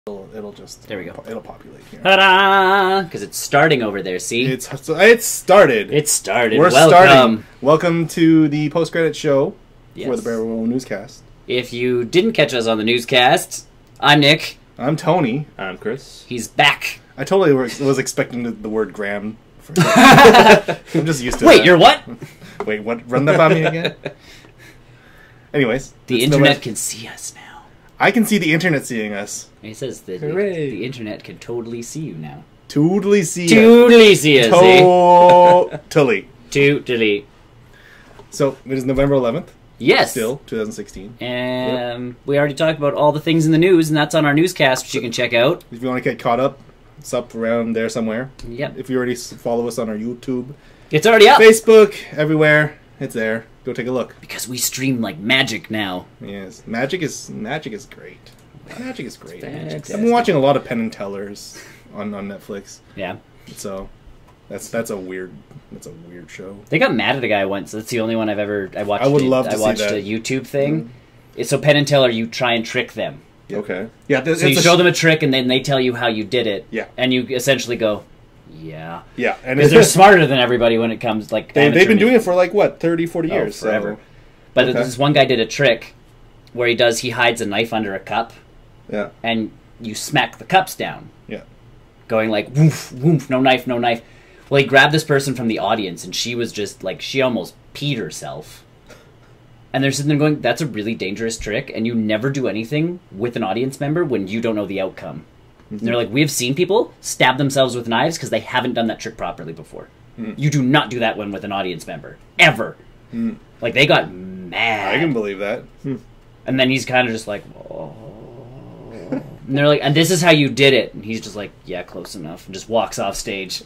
it'll just there we go. It'll populate here. Ta-da! Because it's starting over there. See, It's started. it started. We're Welcome. starting. Welcome to the post-credit show Yes. for the Barrel Roll Newscast. If you didn't catch us on the newscast, I'm Nick. I'm Tony. I'm Chris. He's back. I totally was expecting the word Graham. I'm just used to Wait, that. you're what? Wait, what? Run that by me again? Anyways. The it's internet can see us now. I can see the internet seeing us. He says that Hooray. the internet can totally see you now. Totally see us. Totally see us, eh? Totally. Totally. So, it is November 11th. Yes. Still, 2016. And we already talked about all the things in the news, and that's on our newscast, which you can check out. If you want to get caught up, it's up around there somewhere. Yep. If you already follow us on our YouTube, It's already up. Facebook, everywhere, it's there. Go take a look. Because we stream like magic now. Yes, magic is great. Magic is great. Fantastic. I've been watching a lot of Penn and Tellers on Netflix, Yeah. so that's a weird show. They got mad at a guy once. That's the only one I watched. I would love to I see watched that. a YouTube thing. So Penn and Teller, you try and trick them. Yeah. Okay. Yeah, So you show them a trick, and then they tell you how you did it. Yeah. And you essentially go, yeah. Yeah, and Because they're smarter than everybody when it comes, like, they've amateur been doing music. it for like what 30, 40 years, so- forever. But Okay. this one guy did a trick where he hides a knife under a cup, Yeah. and you smack the cups down. Yeah. Going like, woof, woof, no knife, no knife. Well, he grabbed this person from the audience, and she was just, like, she almost peed herself. And they're sitting there going, that's a really dangerous trick, and you never do anything with an audience member when you don't know the outcome. And they're like, we have seen people stab themselves with knives because they haven't done that trick properly before. You do not do that one with an audience member. Ever. Like, they got mad. I can believe that. And then he's kind of just like, oh. And they're like, and this is how you did it. And he's just like, yeah, close enough. And just walks off stage.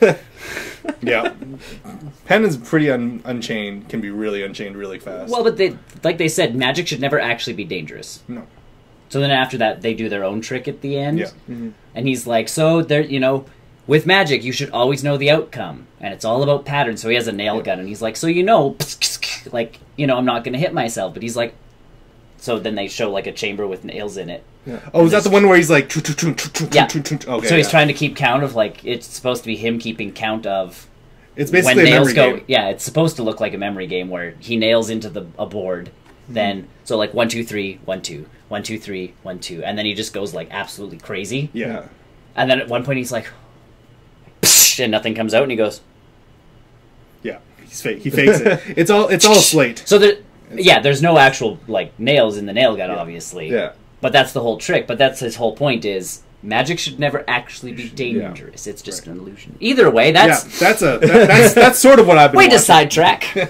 Yeah, Penn is pretty unchained. Can be really unchained really fast. Well, but like they said, magic should never actually be dangerous. No. So then after that, they do their own trick at the end. Yeah. And he's like, so there, with magic, you should always know the outcome. And it's all about patterns. So he has a nail gun. And he's like, so like, I'm not going to hit myself. But he's like, so then they show like a chamber with nails in it. Oh, is that the one where he's like... Yeah. Okay, So he's trying to keep count of, like, it's supposed to be him keeping count of... It's basically when a nails memory go, game. yeah, it's supposed to look like a memory game where he nails into a board, then so like 1 2 3 1 2 1 2 3 1 2, and then he just goes like absolutely crazy. Yeah. And then at one point he's like, psh, and nothing comes out, and he goes. Yeah. He's fake. He fakes it. It's all a slate. So there's no actual like nails in the nail gun, obviously. Yeah. But that's the whole trick. But that's his whole point is. Magic should never actually be dangerous. It's just an illusion. Either way, that's that's sort of what I've been way to watching. sidetrack.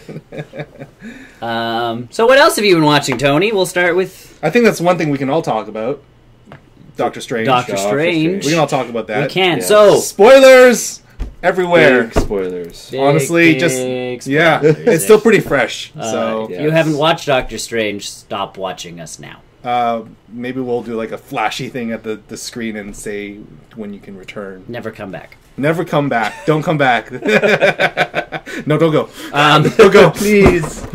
So what else have you been watching, Tony? We'll start with I think that's one thing we can all talk about. Doctor Strange. Doctor Strange. We can all talk about that. We can. Yeah. So Spoilers everywhere. Big spoilers. Big, Honestly, big just spoilers. it's still pretty fresh. So If you haven't watched Doctor Strange, stop watching us now. maybe we'll do like a flashy thing at the screen and say when you can return. Never come back. Never come back. Don't come back. No, don't go. Don't go, please.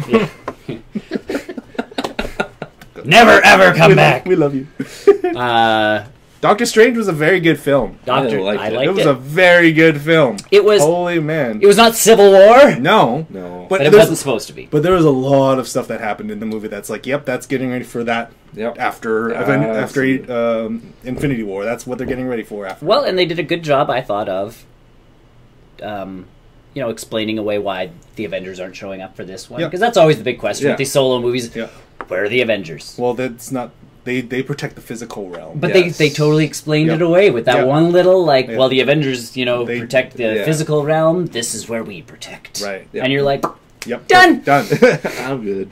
Never ever come back. We love you. Uh, Doctor Strange was a very good film. Doctor, I liked I it. liked It was a very good film. It was. Holy man. It was not Civil War, No. No. but it there's- wasn't supposed to be. But there was a lot of stuff that happened in the movie that's like, yep, that's getting ready for that Yep. after Infinity War. That's what they're getting ready for after. Well, and they did a good job, I thought, of, explaining away why the Avengers aren't showing up for this one. Yeah. Because that's always the big question Yeah. with these solo movies. Yeah. Where are the Avengers? Well, that's not. They protect the physical realm. But Yes. they totally explained Yep. it away with that Yep. one little, like, Yeah. well, the Avengers, They- protect the yeah. physical realm. This is where we protect. Right. Yeah. And you're like, Yep. Done! Done. I'm good.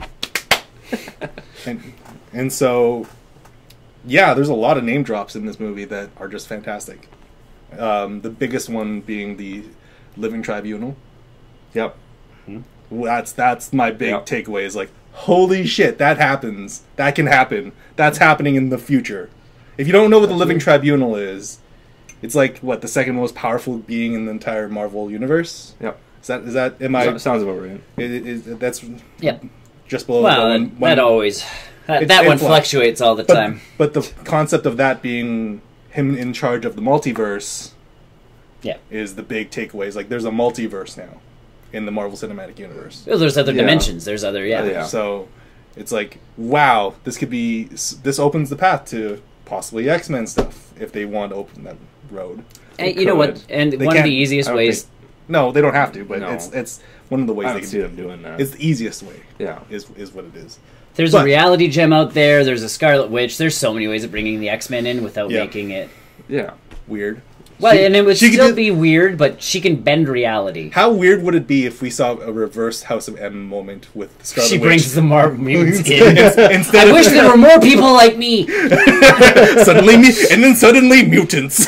and so, yeah, there's a lot of name drops in this movie that are just fantastic. The biggest one being the Living Tribunal. Yep. That's my big Yep. takeaway. Is like, holy shit, that happens. That can happen. That's happening in the future. If you don't know what the Living Tribunal is, it's like what the second most powerful being in the entire Marvel universe. Yep. Is that am I? Sounds about right. That's yep. just below. Well, the that always... That It's one influx. fluctuates all the time. But the concept of that being him in charge of the multiverse Yeah. is the big takeaways. Like, there's a multiverse now in the Marvel Cinematic Universe. Well, there's other Yeah. dimensions. There's other, Yeah. So it's like, wow, this opens the path to possibly X-Men stuff if they want to open that road. And you know what? could. And They one of the can't- easiest I don't ways. No, they don't have to, but No. it's one of the ways I they don't can see do them it. doing that. It's the easiest way. Yeah. Is what it is. There's But- a reality gem out there. There's a Scarlet Witch. There's so many ways of bringing the X-Men in without Yeah. making it. Yeah. Weird. Well, She- and it would she could still do- be weird, but she can bend reality. How weird would it be if we saw a reverse House of M moment with Scarlet She Witch? brings the mutants in. Instead I of wish there were more people like me. suddenly mutants.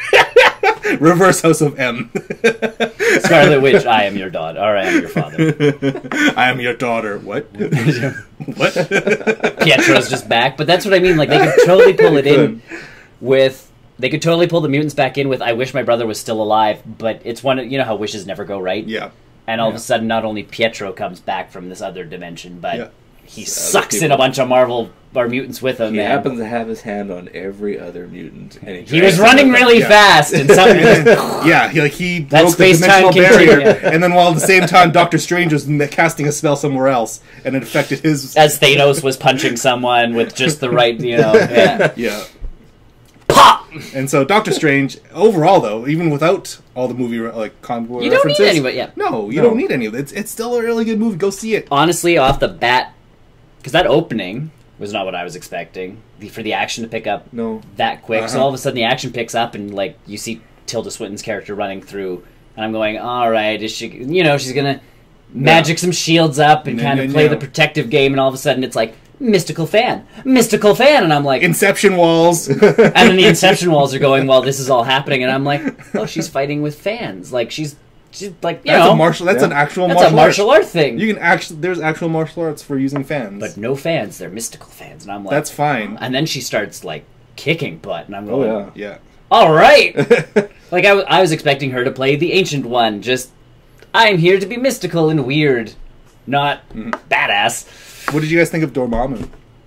Reverse House of M. Scarlet Witch, I am your daughter, or I am your father. I am your daughter. What? What? Pietro's just back, but that's what I mean. Like they could totally pull it in with. They could totally pull the mutants back in with "I wish my brother was still alive," but it's one. You know how wishes never go right. Yeah. And all of Yeah. a sudden, not only Pietro comes back from this other dimension, but Yeah. he Other sucks in people. a bunch of Marvel or mutants with him. He and happens to have his hand on every other mutant. And he was running really Yeah. fast, and something And just then, yeah, he That broke the space-time dimensional barrier, continuum. and then while at the same time Doctor Strange was casting a spell somewhere else, and it affected his. as Thanos was punching someone with just the right, yeah. Yeah. Pop! And so Doctor Strange, overall though, even without all the movie like comic book You don't need references, any of it, yeah. No, you No. don't need any of it. It's still a really good movie. Go see it. Honestly, off the bat, because that opening was not what I was expecting for the action to pick up No. that quick. So Uh-huh. all of a sudden, the action picks up, and like you see Tilda Swinton's character running through, and I'm going, all right, is she? You know, she's gonna magic some shields up and Yeah, kind yeah, of play yeah. the protective game, and all of a sudden it's like mystical fan, and I'm like, Inception walls. and then the Inception walls are going while this is all happening, and I'm like, oh, she's fighting with fans, like she's like, you That's know, a martial. That's Yeah. an actual that's martial a martial art thing. You can actually. There's actual martial arts for using fans. But no fans, they're mystical fans, and I'm like, that's fine. And then she starts like kicking butt, and I'm Oh, going, yeah. Yeah. all right. Like I was expecting her to play the ancient one. Just I'm here to be mystical and weird, not badass. What did you guys think of Dormammu?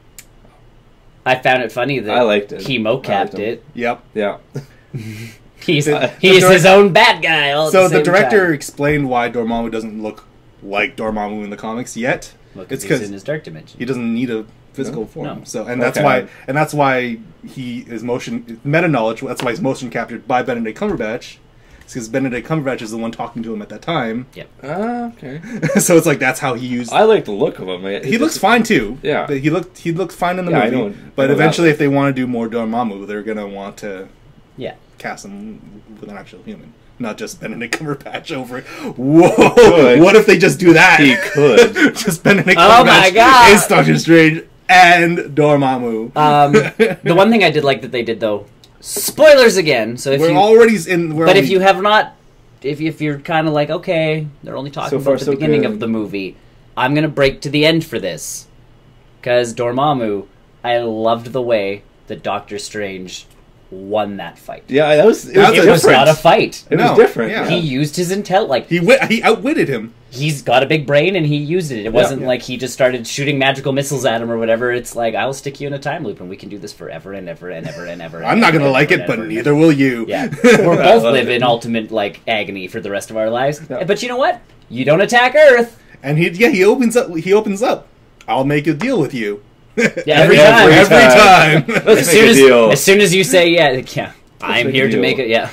I found it funny that I liked it. he I mocapped liked him. it. Yep. Yeah. He's The his direct- own bad guy. All at So the the same director time. explained why Dormammu doesn't look like Dormammu in the comics yet. Well, It's he's 'cause in his dark dimension. he doesn't need a physical No? form. No. So and that's Okay. why he is motion meta knowledge. That's why he's motion captured by Benedict Cumberbatch. Because Benedict Cumberbatch is the one talking to him at that time. Okay. So it's like that's how he used. I like the look of him. He looks fine too. Yeah. But he looked fine in the Yeah, I movie. know- I but know eventually, that. if they want to do more Dormammu, they're gonna want to Yeah. cast him with an actual human, not just Benedict Cumberbatch over it. Whoa! could. What if they just do that? He could. Just Benedict Oh Cumberbatch my God. is Doctor Strange and Dormammu. The one thing I did like that they did though, spoilers again. So if we're you, already in. but if you have not, if you're kind of like, okay, they're only talking So far, about the so beginning good. of the movie, I'm gonna break to the end for this, because Dormammu, I loved the way that Doctor Strange won that fight. Yeah, that was. It That's was It a was different. not a fight. It No, was different. yeah. He used his intel, like he outwitted him. he's got a big brain and he used it. It wasn't yeah. like he just started shooting magical missiles at him or whatever. It's like, I'll stick you in a time loop and we can do this forever and ever and ever and ever. I'm not gonna and like ever it, but and ever. neither will you. Yeah, we're both love live it. in ultimate like agony for the rest of our lives. Yeah. But you know what? You don't attack Earth. And he opens up. He opens up. I'll make a deal with you. Yeah, every Every time. Every time. As soon Make a as, deal. as soon as you say yeah, I'm make a here to deal. make it. Yeah.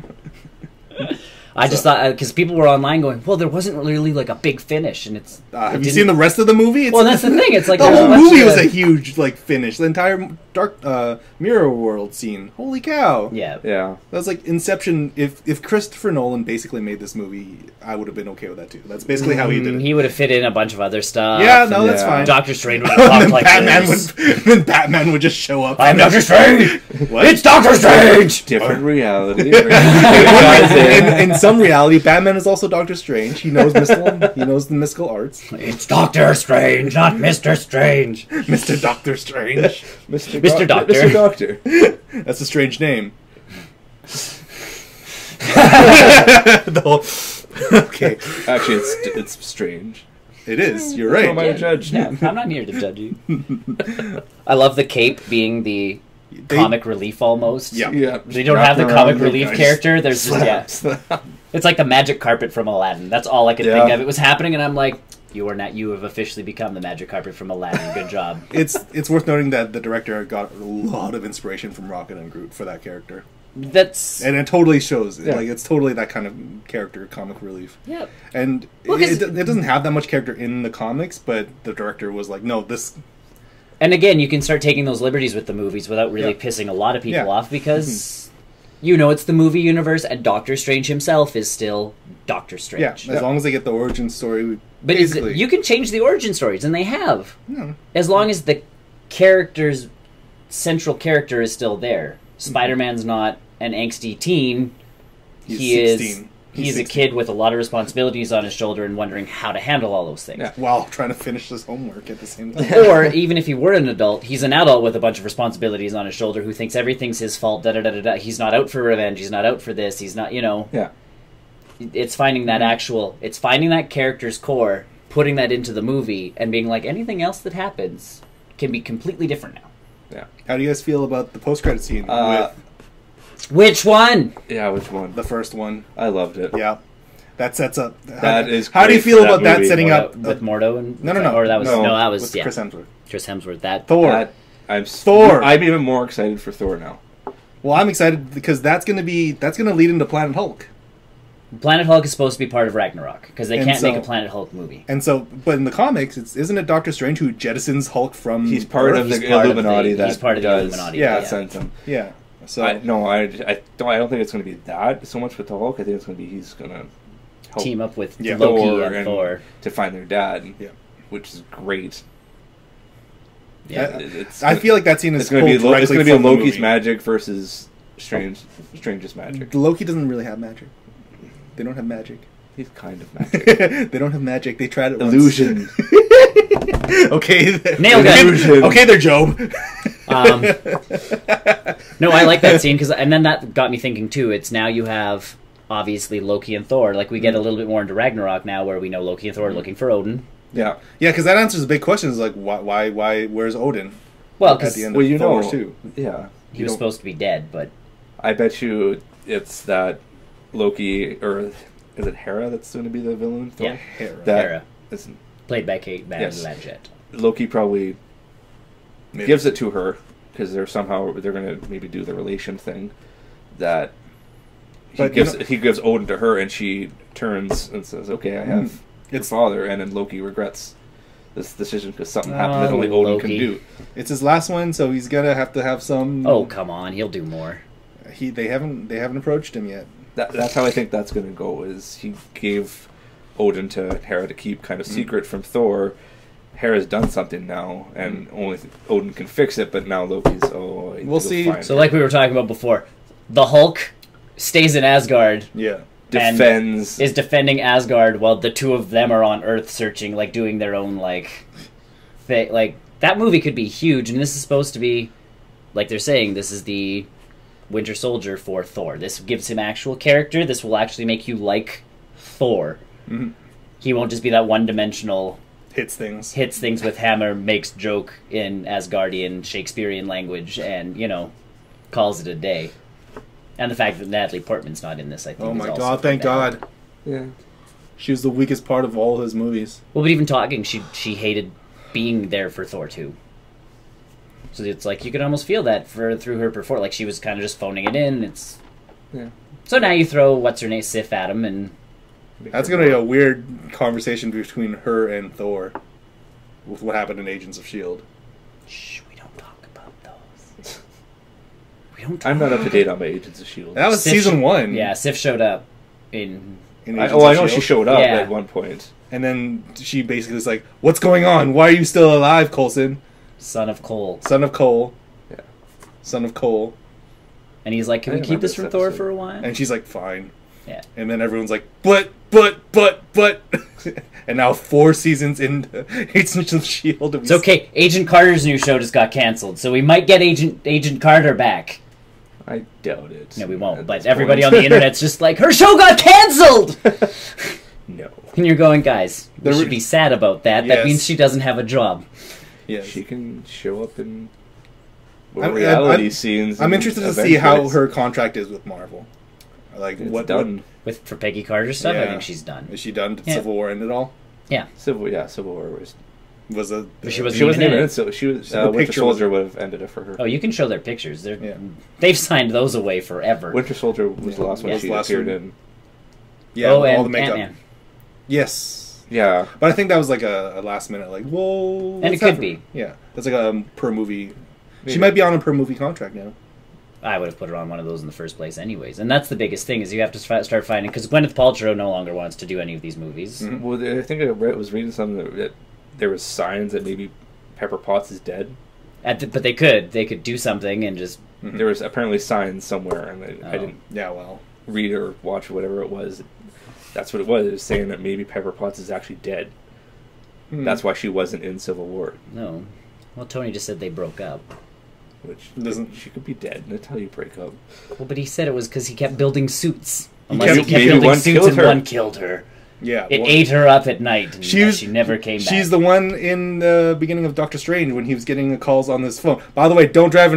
I just thought because people were online going, well, there wasn't really like a big finish, and it's. Have you seen the rest of the movie? Well, that's the thing. It's like the there's whole a bunch movie of- was a huge like finish. The entire dark mirror world scene. Holy cow! Yeah. Yeah. That was like Inception. If Christopher Nolan basically made this movie, I would have been okay with that too. That's basically how he did it. He would have fit in a bunch of other stuff. Yeah, no, and that's yeah. fine. Doctor Strange would have And talked then like Batman this. then Batman would just show up. I'm Doctor Strange. What? It's Doctor Strange. Different reality. in some reality, Batman is also Doctor Strange. He knows he knows the mystical arts. It's Doctor Strange, not Mr. Strange. Mr. Doctor Strange. Mr. Doctor. Mr. Doctor. That's a strange name. The whole- okay, Actually, it's strange. it is. You're Who am I right. to judge? Yeah, I'm not here to judge you. I love the cape being the comic relief almost. Yeah. Yeah. They don't have the Knocking comic around relief guys. character. There's just, it's like the magic carpet from Aladdin. That's all I could think Yeah. of. It was happening, and I'm like, you have officially become the magic carpet from Aladdin. Good job. It's worth noting that the director got a lot of inspiration from Rocket and Groot for that character, That's and it totally shows. Yeah. Like it's totally that kind of character, comic relief. yeah. And Well, 'cause- it doesn't have that much character in the comics, but the director was like, no, this. And again, you can start taking those liberties with the movies without really Yeah. pissing a lot of people Yeah. off because it's the movie universe, and Doctor Strange himself is still Doctor Yeah, Strange. as long as they get the origin story. But basically, you can change the origin stories, and they have. Yeah. As long as the character's central character is still there. Spider-Man's not an angsty teen. He's He is. 16. He's a 16. kid with a lot of responsibilities on his shoulder and wondering how to handle all those things. Yeah. While trying to finish his homework at the same time. Or even if he were an adult, he's an adult with a bunch of responsibilities on his shoulder who thinks everything's his fault. Da da da da da. He's not out for revenge. He's not out for this. He's not. Yeah. It's finding that It's finding that character's core, putting that into the movie, and being like anything else that happens can be completely different now. Yeah. How do you guys feel about the post-credit scene Uh, with Which one? Yeah, which one? the first one? I loved it. Yeah, that sets up. That is How do you great feel for that about that movie. setting up with Mordo and No. Or that was No, that was with yeah, Chris Hemsworth? Chris Hemsworth. That Thor. Thor. I'm even more excited for Thor now. Well, I'm excited because that's gonna lead into Planet Hulk, Planet Hulk is supposed to be part of Ragnarok because they And can't make so- a Planet Hulk movie. and so, but in the comics, isn't it Doctor Strange who jettisons Hulk from? He's part Earth? of the He's part of Illuminati. the- he's part of the does- Illuminati, yeah. that sent him. Yeah. So I don't think it's going to be that so much with the Hulk. I think it's going to be he's going to help Team up with Yeah. Loki Thor and Thor. to find their dad. Yeah. Which is great. Yeah. I feel like that scene is it's going to be pulled it's directly going to be from the Loki's movie. magic versus Strange's magic. Loki doesn't really have magic. They don't have magic. He's kind of magic. They don't have magic. They tried it. once. Illusion. Okay. Nailed it. Illusion. Okay, there, Job. No, I like that scene and then that got me thinking too. It's now you have obviously Loki and Thor. Like we get a little bit more into Ragnarok now, where we know Loki and Thor are looking for Odin. Yeah. Yeah, because that answers the big questions like why, where's Odin? Well, At because the end Well, of you Thor know, 2. yeah. he You was don't- supposed to be dead, but I bet you it's that Loki, or is it Hera that's going to be the villain? Thor? Yeah. Hera. That Hera. is- played by Kate Yes. Blanchett. Loki probably Maybe. gives it to her because they're going to maybe do the relation thing that But, you he gives Odin to her, and she turns and says, "Okay, I have your It's- father," and then Loki regrets this decision because something happened that only Odin Loki. can do. It's his last one, so he's gonna have to have some. Oh, come on, he'll do more. They haven't approached him yet. That's how I think that's going to go. Is he gave Odin to Hera to keep kind of secret from Thor. Hera's done something now, and only Odin can fix it. But now Loki's We'll see. So, like we were talking about before, the Hulk stays in Asgard, Yeah. and defends. is defending Asgard while the two of them are on Earth searching, like doing their own thing. Like that movie could be huge, and this is supposed to be, like they're saying, this is the Winter Soldier for Thor. This gives him actual character. This will actually make you like Thor. Mm-hmm. He won't just be that one-dimensional Hits things. hits things with hammer, makes joke in Asgardian Shakespearean language, and calls it a day. And the fact that Natalie Portman's not in this, I think. Oh is my also god! Thank bad. God. yeah. She was the weakest part of all his movies. Well, but even talking, she hated being there for Thor 2. So it's like you could almost feel that through her performance. Like she was kind of just phoning it in. It's Yeah. so now you throw what's her name, Sif at him, and That's gonna be a weird conversation between her and Thor, with what happened in Agents of Shield. shh, we don't talk about those. We don't. I'm not up to date on my Agents of Shield. That was Sif season sh- 1. Yeah, Sif showed up in. in I Agents know of she S.H.I.E.L.D.. showed up Yeah. at one point. And then she basically was like, "What's going on? Why are you still alive, Coulson? Son of Cole. Son of Cole. Yeah. Son of Cole." And he's like, can I we keep this from remember this Thor episode. for a while? And she's like, "Fine." Yeah. And then everyone's like, but. And now 4 seasons into Agents of Shield. It's okay. Agent Carter's new show just got canceled, so we might get Agent Carter back. I doubt it. No, we won't. At But this everybody point. on the internet's just like, her show got canceled! No. And you're going, guys, we There should were- be sad about that. Yes. That means she doesn't have a job. Yes. She can show up in reality scenes. I'm and interested to event see how credits. her contract is with Marvel. Like It's what done. For Peggy Carter stuff, I Yeah. think she's done. is she done? Did Yeah. Civil War end it all? Civil War was. Was it? But she wasn't She wasn't even even in in it. so she was. The Winter picture was- Soldier would have ended it for her. Oh, you can show their pictures. Yeah. They've signed those away forever. Winter Soldier was the last one Yeah. she Last appeared one. in. Yeah, oh, with and all the makeup. Ant-Man. Yes, Yeah, but I think that was like a last minute. Like, whoa, And it let's could have her. be. Yeah, that's like a per movie. She Maybe. might be on a per movie contract now. I would have put her on one of those in the first place, anyways. And that's the biggest thing is you have to start finding because Gwyneth Paltrow no longer wants to do any of these movies. Mhm. well, I think was reading something that there was signs that maybe Pepper Potts is dead. But they could do something and just Mhm. There was apparently signs somewhere, and I Oh. didn't Yeah, well, read or watch whatever it was. That's what it was. It was saying that maybe Pepper Potts is actually dead. hmm. That's why she wasn't in Civil War. no. Well, Tony just said they broke up. Which Doesn't- she could be dead? That's how you break up. Well, but he said it was because he kept building suits. He Unless kept- he kept maybe building one suits killed and her. one killed her. Yeah, It well, ate her up at night, and She was- she never came back. She's the one in the beginning of Doctor Strange when he was getting the calls on this phone. By the way, don't drive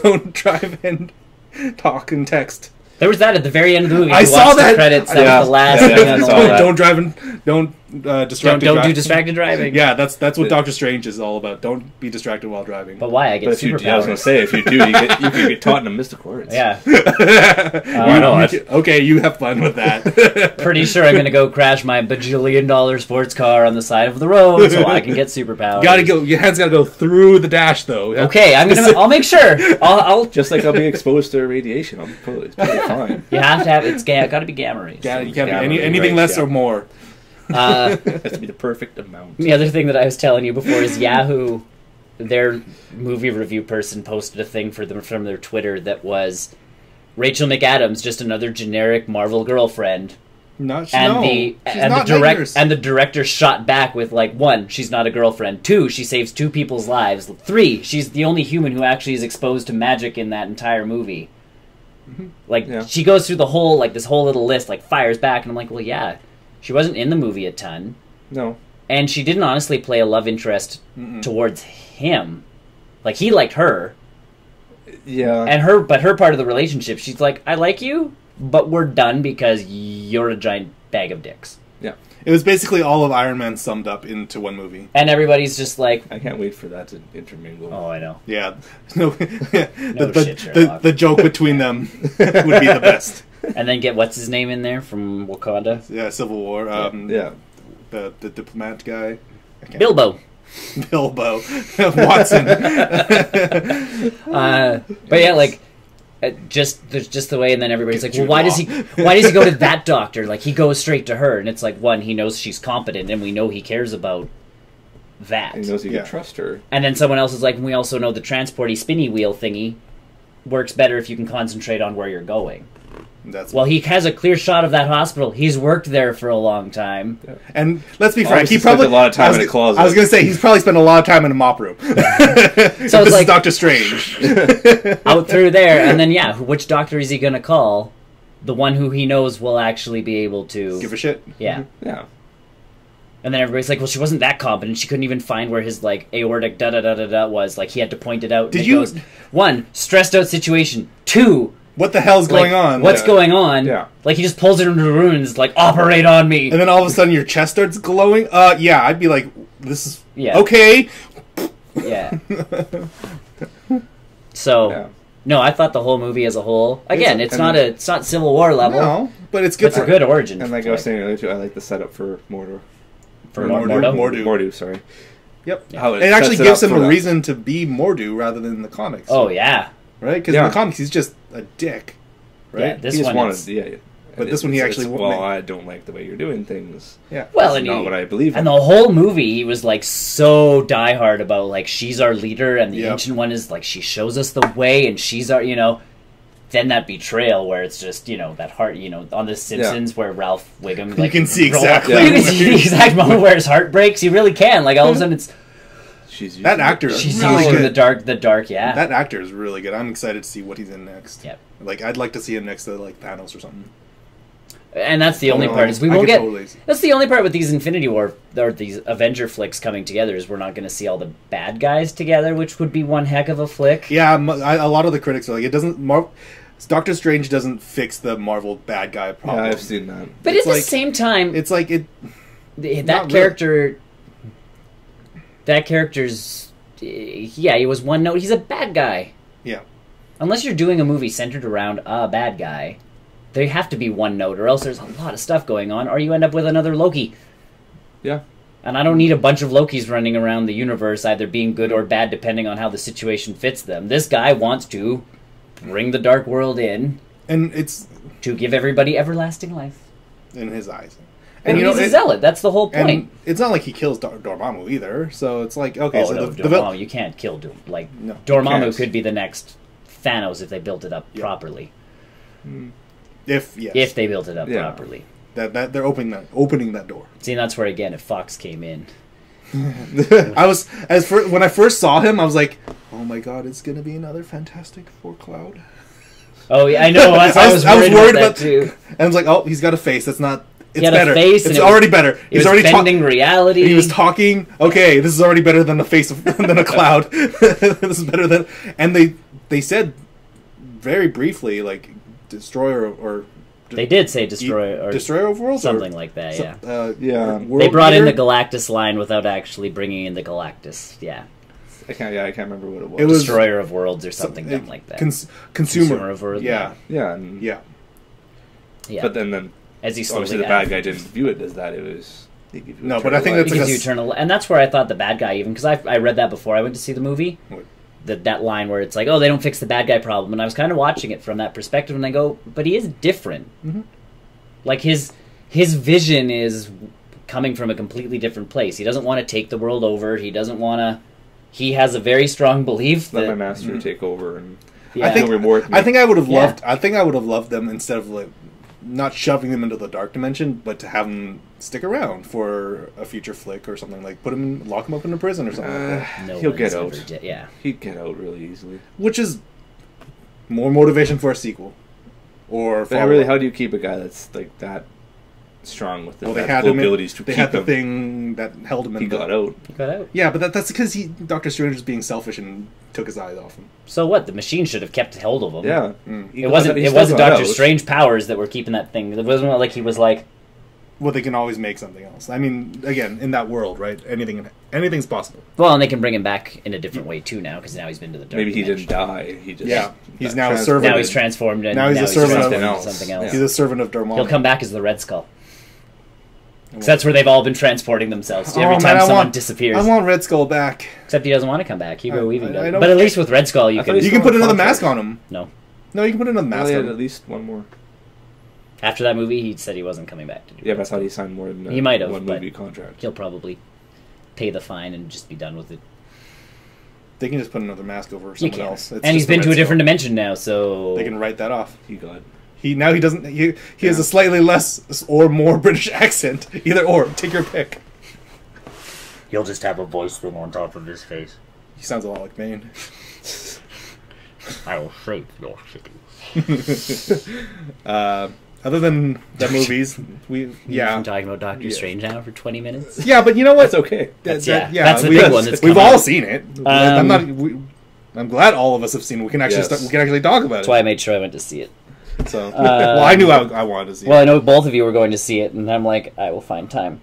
and talk and text. There was that at the very end of the movie. I You saw watched that. The credits. That Yeah. was the last Yeah, thing I on the saw list. that. Don't drive and don't distracted. Don't do drive. distracted driving. Yeah, that's what Yeah. Doctor Strange is all about. Don't be distracted while driving. But why? I get But if you, I was going superpowers. to say, if you do, you can get taught in mystic words. Yeah. Why not? Okay, you have fun with that. Pretty sure I'm going to go crash my bajillion-dollar sports car on the side of the road so I can get superpowers. Gotta go. Your hands gotta go through the dash, though. Okay, I'll make sure. I'll Just like I'll be exposed to radiation, I'll be totally fine. you have to have it's got to be gamma rays. Yeah, you can't Yeah, be right, anything less yeah. or more. It has to be the perfect amount. The other thing that I was telling you before is Yahoo, their movie review person posted a thing for them from their Twitter that was Rachel McAdams, just another generic Marvel girlfriend, Not and no. the She's and not the direct nightmares. and the director shot back with like 1, she's not a girlfriend. 2, she saves 2 people's lives. 3, she's the only human who actually is exposed to magic in that entire movie. Like Yeah. she goes through the whole like this whole little list, like fires back, and I'm like, well, yeah, she wasn't in the movie a ton. No. And she didn't honestly play a love interest towards him. Like he liked her, Yeah. and her part of the relationship, she's like, I like you, but we're done because you're a giant bag of dicks. It was basically all of Iron Man summed up into one movie. And everybody's just like, I can't wait for that to intermingle. oh, I know. Yeah, no, shit, Sherlock. the joke between them would be the best. And then get what's his name in there from Wakanda, Yeah, Civil War. Yeah. The diplomat guy, I can't- Bilbo. Bilbo Watson. But yeah, like. There's just the way, and then everybody's like, well, why does he go to that doctor? Like he goes straight to her, and it's like, 1, he knows she's competent, and we know he cares about that. He knows he Yeah. can trust her. And then someone else is like, we also know the transporty spinny wheel thingy works better if you can concentrate on where you're going. That's Well, he has a clear shot of that hospital. He's worked there for a long time. and let's be frank. Obviously He probably spent a lot of time I was in a go- closet. I was going to say he's probably spent a lot of time in a mop room. So this is like- Doctor Strange. Out through there, and then yeah, which doctor is he gonna call? The one who he knows will actually be able to. Give a shit. Yeah. Yeah. And then everybody's like, well, she wasn't that competent. She couldn't even find where his, like, aortic da-da-da-da-da was. Like, he had to point it out. Did and it you- goes, 1, stressed out situation. 2, What the hell's like, going on? what's Yeah. going on? Yeah. Like, he just pulls it into the room and is like, operate on me. And then all of a sudden your chest starts glowing. Yeah, I'd be like, this is Yeah. okay. Yeah. So, Yeah. no, I thought the whole movie as a whole, again, it's and- not Civil War level. No, but it's good It's for a good origin. And like I was saying earlier too, I like the setup for Mordor. For Or Mordo. Mordo, sorry. Yep. How It actually sets gives up him for a that. reason to be Mordo rather than in the comics. Oh, yeah. Right? Because Yeah. in the comics he's just a dick. Right? Yeah, this He just one wanted, is... yeah. But this one he actually well, won't make. I don't like the way you're doing things. Yeah. Well, That's and not he- what I believe in. And the whole movie, he was like so diehard about like she's our leader, and the Yep. ancient one is like she shows us the way, and she's our, you know. Then that betrayal where it's just that heart, on the Simpsons where Ralph Wiggum like can see roll- exactly You can where- see the exact moment where his heart breaks. You really can. Like all of a sudden, it's She's That using actor it. is she's really using good. the dark. Yeah. That actor is really good. I'm excited to see what he's in next. Yep. Like I'd like to see him next to like Thanos or something. And that's the only no, part is we I won't could get. totally see. That's the only part with these Infinity War or these Avenger flicks coming together is we're not going to see all the bad guys together, which would be one heck of a flick. Yeah, a lot of the critics are like, it doesn't. Doctor Strange doesn't fix the Marvel bad guy problem. Yeah, I've seen that. But It's at the like- same time, It's like it. that not character, that character's, yeah, he was one note. He's a bad guy. Yeah. Unless you're doing a movie centered around a bad guy, they have to be one note, or else there's a lot of stuff going on, or you end up with another Loki. Yeah. And I don't need a bunch of Lokis running around the universe, either being good or bad, depending on how the situation fits them. This guy wants to bring the Dark World in And it's to give everybody everlasting life. in his eyes. And he's a zealot. That's the whole point. And it's not like he kills Dormammu either. So it's like, okay, Oh so no, the Dormammu, you can't kill No, you Dormammu can't. could be the next Thanos if they built it up Yeah. properly. if If they built it up Yeah. properly. that they're opening that door. See, that's where again, if Fox came in, I was when I first saw him, I was like, oh my god, it's gonna be another Fantastic Four cloud. oh yeah, I know. I was worried about that too. And I was like, oh, he's got a face. That's not. It's He had a better. face, and It's it was- already better. It He's was already bending reality. He was talking. Okay, this is already better than the face of than a cloud. This is better than. And they said very briefly, like destroyer or They did say destroy or destroyer of worlds something or, like that. so- Yeah, Yeah. or world they brought in the leader? Galactus line without actually bringing in the Galactus. Yeah, I can't remember what it was. It was- destroyer of worlds or something dumb like that. Consumer of worlds. Yeah, Yeah, and, yeah. yeah. but then As he slowly obviously the bad guy didn't view it as that. It was they give you No, but I think eternal that's He like gives you a s- eternal, and that's where I thought the bad guy, even because I read that before I went to see the movie. What? That line where it's like, oh, they don't fix the bad guy problem, and I was kind of watching it from that perspective, and I go, but he is different. Mhm. Like his vision is coming from a completely different place. He doesn't want to take the world over. He doesn't want to. He has a very strong belief let my that master take over and yeah, I think reward me. I think I would have Yeah. loved. I think I would have loved them instead of like not shoving them into the dark dimension, but to have them stick around for a future flick or something. Like lock him up in a prison or something like that. no he'll one's get ever out. yeah. He'd get out really easily. Which is more motivation for a sequel. Or But really, how do you keep a guy that's like that strong with the well, they had magical him. abilities to They keep had the him? thing that held him. He in got the, out. He got out. Yeah, but that's because Doctor Strange was being selfish and took his eyes off him. So what? The machine should have kept hold of him. Yeah, Mm. It wasn't. He It still wasn't got Doctor out. Strange powers that were keeping that thing. It wasn't like he was like, Well, they can always make something else. I mean, again, in that world, right? Anything's possible. well, and they can bring him back in a different way too now because now he's been to the dark Maybe he dimension. didn't die. He just Yeah, he's got now a transported. servant. Now he's transformed, and Now he's a servant of- transformed into Something something else. else. He's a servant of Dormammu. He'll come back as the Red Skull. 'Cause that's where they've all been transporting themselves to every Oh, time man, someone disappears. I want Red Skull back. Except he doesn't want to come back. Hugo Weaving I does. don't But at care. least with Red Skull, you I can. thought You Still can put on another contract. mask on him. No. No, you can put another Well, mask he on had at him. least one more. After that movie, he said he wasn't coming back to do Yeah, Red but I thought Skull. he signed more than He might have, one but- movie contract. He'll probably pay the fine and just be done with it. They can just put another mask over You someone can. else. It's And he's just the been to a Red different Skull. dimension now, so They can write that off. He got. He doesn't. He has Yeah. a slightly less or more British accent. Either or, take your pick. he'll just have a voice thing on top of his face. He sounds a lot like Bane. I will save your city. Other than the movies, I'm talking about Doctor Yeah. Strange now for 20 minutes. yeah, but you know what? That's okay. That's the big one that's we've come all out. seen it. Um, I'm glad all of us have seen it. We can actually Yes. we can actually talk about That's why I it. made sure I went to see it. So, well, I knew I wanted to see Well, it. I know both of you were going to see it, and I'm like, I will find time.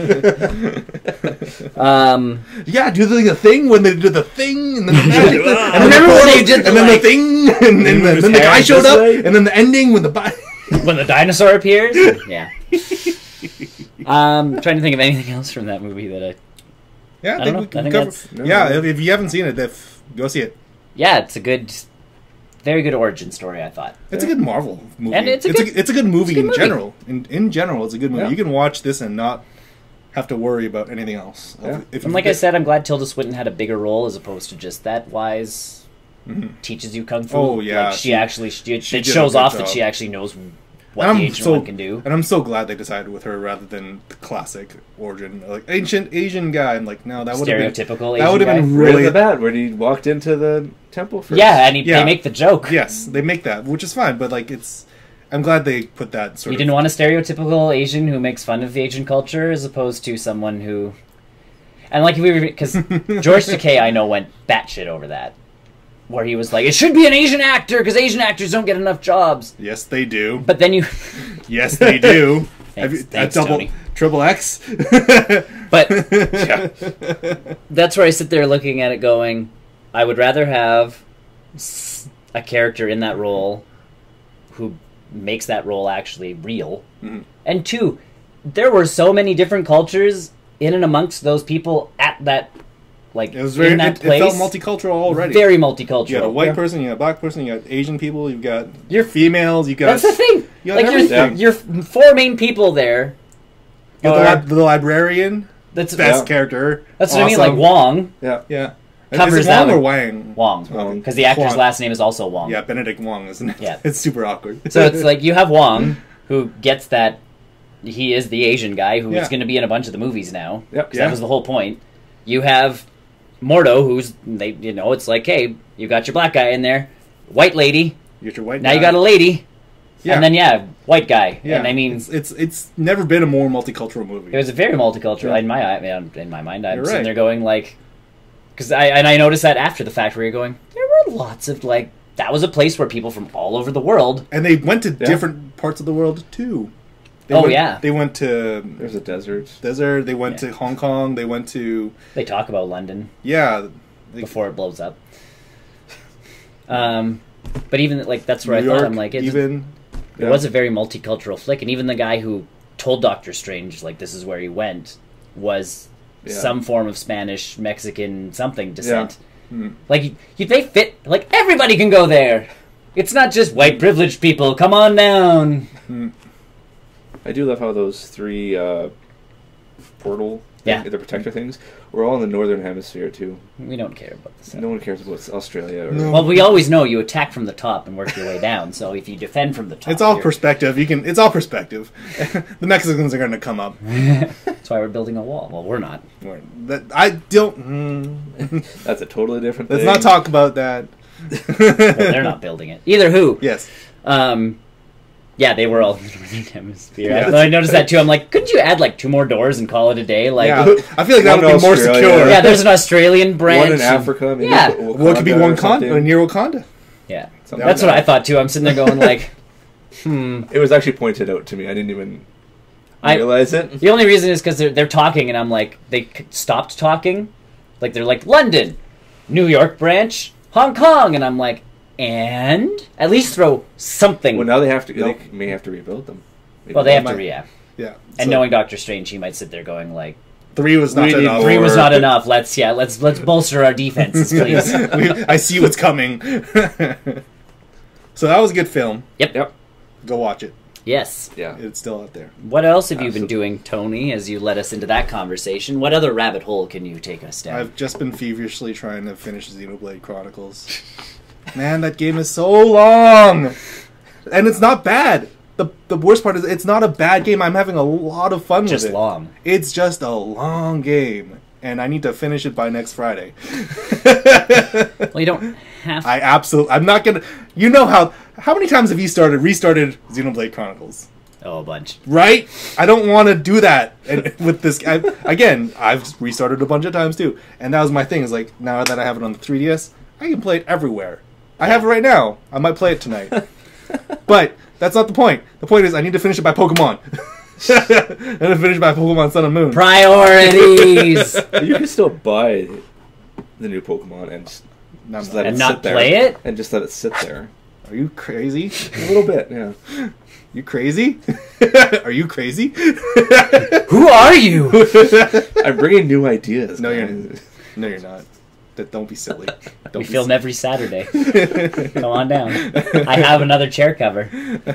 Yeah, do the thing when they did the thing, and then the magic, and Remember when they portals, did the, and then like- the thing, and then the guy showed up, and then the ending when the When the dinosaur appears? Yeah. Trying to think of anything else from that movie that I... yeah, I don't know. we I can think cover. that's- Yeah, if you haven't seen it, go see it. Yeah, it's a good... Very good origin story, I thought. It's a good Marvel movie. And it's a good movie good in movie. general. In general, it's a good movie. Yeah. You can watch this and not have to worry about anything else. Yeah. And like I said, I'm glad Tilda Swinton had a bigger role as opposed to just that wise teaches you kung fu. Oh, yeah, Like she it did a shows good off that job. she actually knows what And the Ancient One can do. And I'm so glad they decided with her rather than the classic origin, like ancient Asian guy. I'm like, no, that would have been Stereotypical that would Asian have been guy. Right really at the bat, where he walked into the temple first. Yeah, and Yeah. they make the joke. Yes, they make that, which is fine, but like it's I'm glad they put that sort You of... didn't want a stereotypical Asian who makes fun of the Asian culture, as opposed to someone who, and like because George Takei, I know, went batshit over that, where he was like, it should be an Asian actor because Asian actors don't get enough jobs. Yes, they do. But then you, Yes, they do. Thanks, double Tony. triple X. But Yeah. that's where I sit there looking at it, going, I would rather have a character in that role who makes that role actually real. Mhm. And two, there were so many different cultures in and amongst those people at that, like, It was very. in that It place. felt multicultural already. Very multicultural. You got a white Yeah. person, you got a black person, you got Asian people, you've got You're- females, you got. That's the thing. You got Like, everything. your four main people there. You got are- the librarian, That's best Yeah. character. That's what I mean. Like Awesome. Wong, Yeah. Yeah. Covers Is it that Wong or one. Wang? Wong, because the actor's Wong. last name is also Wong. Yeah, Benedict Wong, isn't it? Yeah. It's super awkward. So it's like you have Wong, who gets that he is the Asian guy who is Yeah. going to be in a bunch of the movies now. Yep. 'Cause Yeah. that was the whole point. You have Mordo, who's it's like, hey, you got your black guy in there, white lady. You got your white Now you guy. got a lady, Yeah. and then white guy. Yeah. And I mean, it's never been a more multicultural movie. it was a very multicultural. Yeah. In my mind, I'm You're sitting right. there going like, because I noticed that after the fact, where you're going, there were lots of like, that was a place where people from all over the world. And they went to Yeah. different parts of the world too. Oh, went, yeah. They went to There's a desert. desert. They went Yeah. to Hong Kong. They went to They talk about London they- before it blows up. But even like that's where New I thought York, I'm like, it even was a very multicultural flick, and even the guy who told Doctor Strange like this is where he went was Yeah. some form of Spanish, Mexican, something descent. Mm. Like they fit. Like everybody can go there. It's not just white privileged people. Come on down. I do love how those three portal, Yeah. the protector things, were all in the northern hemisphere too. We don't care about this. No one cares about Australia. Or, No. Well, we always know you attack from the top and work your way down. So if you defend from the top, It's all you're- perspective. It's all perspective. The Mexicans are going to come up. That's why we're building a wall. Well, we're not. I don't. That's a totally different Let's thing. not talk about that. Well, they're not building it. Either who. Yes. Yeah, they were all in the northern hemisphere. Yeah. I noticed that too. I'm like, couldn't you add like 2 more doors and call it a day? Like, Yeah. I feel like that One would in be more Australia. secure. yeah, there's an Australian branch. One in Africa. Maybe Yeah. Well, it could be Wakanda one or something. near Wakanda. Yeah, Something that's like what I that. thought too. I'm sitting there going like, It was actually pointed out to me. I didn't even I- realize it. The only reason is because they're talking, and I'm like, they stopped talking. Like they're like London, New York branch, Hong Kong, and I'm like, and at least throw something. Well, now they have to. Nope. They may have to rebuild them. Maybe Well, they have to might- react. Yeah. And So, knowing Doctor Strange, he might sit there going like, 3 was not We need enough. 3 was Or- not enough. Let's bolster our defenses, please. I see what's coming. So that was a good film. Yep. Go watch it. Yes. Yeah. It's still out there. What else have you been Absolutely. doing, Tony, as you led us into that conversation? What other rabbit hole can you take us down? I've just been feverishly trying to finish Xenoblade Chronicles. Man, that game is so long, and it's not bad. The worst part is it's not a bad game. I'm having a lot of fun Just with it. long. It's just a long game, and I need to finish it by next Friday. Well, you don't have to. I'm not gonna. You know how many times have you restarted Xenoblade Chronicles? Oh, a bunch. Right? I don't want to do that and with this. I've restarted a bunch of times too, and that was my thing. Is like now that I have it on the 3DS, I can play it everywhere. I have it right now. I might play it tonight, but that's not the point. The point is I need to finish it by Pokemon. I'm gonna finish it by Pokemon Sun and Moon. Priorities! You can still buy the new Pokemon and just No, I'm let not. it And sit not there. play it? And just let it sit there. Are you crazy? A little bit, yeah. You crazy? Are you crazy? Who are you? I'm bringing new ideas. No, you're guys. no, you're not. Don't be silly. Don't We be film silly. every Saturday. Come on down. I have another chair cover.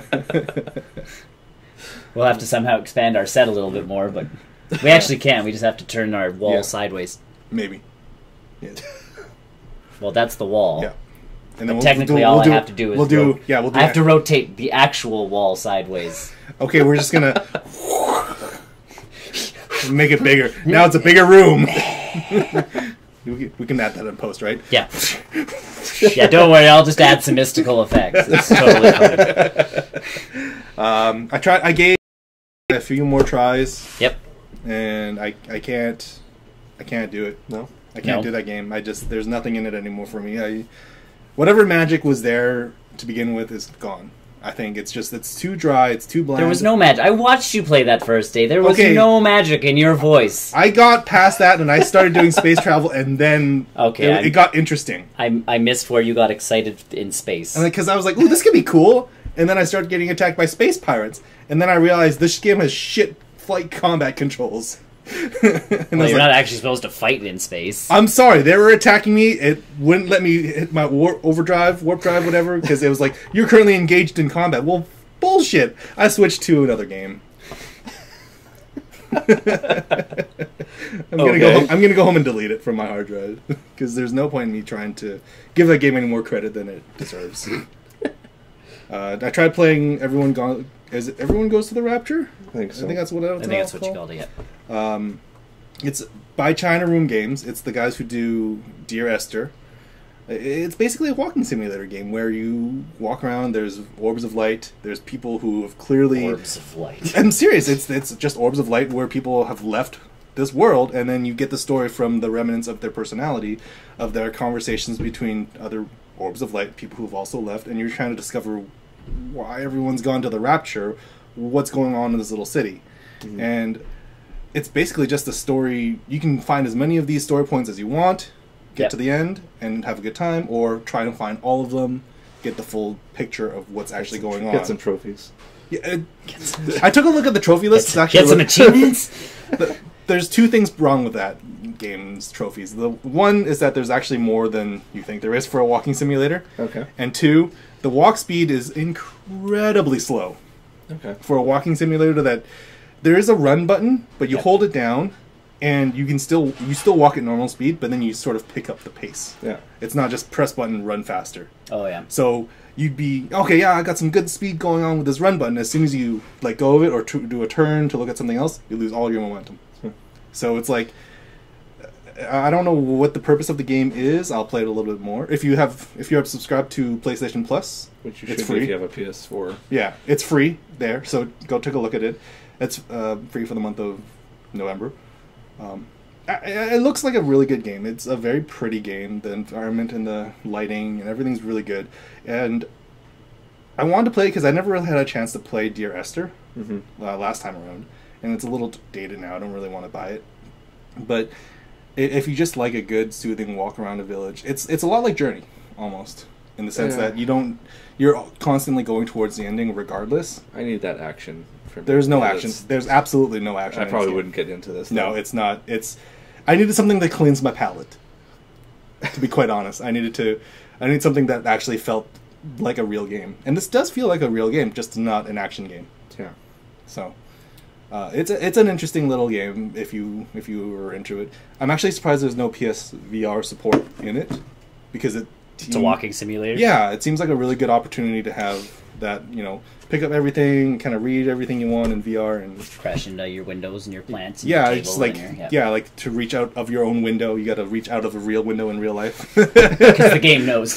We'll have to somehow expand our set a little bit more, but we actually can. We just have to turn our wall Yeah. sideways. Maybe. Yeah. Well, that's the wall. Yeah. And But technically, all I have to do is we'll do. Yeah, we'll do. I have to rotate the actual wall sideways. Okay, we're just gonna make it bigger. Now it's a bigger room. We can add that in post, right? Yeah. Yeah, don't worry. I'll just add some mystical effects. It's totally fine. I gave a few more tries. Yep. And I can't do it. No? I can't do that game. There's nothing in it anymore for me. Whatever magic was there to begin with is gone. I think it's too dry, it's too bland. There was no magic. I watched you play that first day. There was no magic in your voice. I got past that and I started doing space travel, and then it got interesting. I missed where you got excited in space. Because I was like, ooh, this could be cool. And then I started getting attacked by space pirates. And then I realized this game has shit flight combat controls. Well, you're not actually supposed to fight in space. I'm sorry, they were attacking me. It wouldn't let me hit my warp drive, whatever, because it was like, you're currently engaged in combat. Well, bullshit. I switched to another game. I'm gonna go home and delete it from my hard drive because there's no point in me trying to give that game any more credit than it deserves. I tried playing Everyone Goes to the Rapture? I think so. I think that's what you called it, yeah. It's by China Room Games. It's the guys who do Dear Esther. It's basically a walking simulator game where you walk around, there's orbs of light, there's people who have clearly... Orbs of light. I'm serious, it's just orbs of light where people have left this world, and then you get the story from the remnants of their personality, of their conversations between other orbs of light, people who've also left, and you're trying to discover why everyone's gone to the Rapture, what's going on in this little city. Mm-hmm. And it's basically just a story. You can find as many of these story points as you want, get to the end, and have a good time, or try to find all of them, get the full picture of what's actually going on. Get some trophies. Yeah, I took a look at the trophy list. Get some achievements? There's two things wrong with that game's trophies. The one is that there's actually more than you think there is for a walking simulator. Okay. And two, the walk speed is incredibly slow. Okay. For a walking simulator, that there is a run button, but you hold it down, and you still walk at normal speed, but then you sort of pick up the pace. Yeah. It's not just press button, run faster. Oh yeah. So you'd be I got some good speed going on with this run button. As soon as you let go of it or do a turn to look at something else, you lose all your momentum. So it's like, I don't know what the purpose of the game is. I'll play it a little bit more. If you have subscribed to PlayStation Plus, which you it's should free. if you have a PS4. Yeah, it's free there. So go take a look at it. It's free for the month of November. It looks like a really good game. It's a very pretty game. The environment and the lighting and everything's really good. And I wanted to play it because I never really had a chance to play Dear Esther last time around. And it's a little dated now. I don't really want to buy it. But if you just like a good, soothing walk around a village, it's a lot like Journey, almost. In the sense that you're constantly going towards the ending regardless. I need that action. There's no action. There's absolutely no action. I probably wouldn't get into this. No, it's not. I needed something that cleans my palate. To be quite honest, I need something that actually felt like a real game, and this does feel like a real game, just not an action game. Yeah. So, it's an interesting little game if you were into it. I'm actually surprised there's no PSVR support in it, because it's a walking simulator. Yeah, it seems like a really good opportunity to have that, pick up everything, kind of read everything you want in VR, and crash into your windows and your plants. And yeah, your it's like like to reach out of your own window, you got to reach out of a real window in real life because the game knows.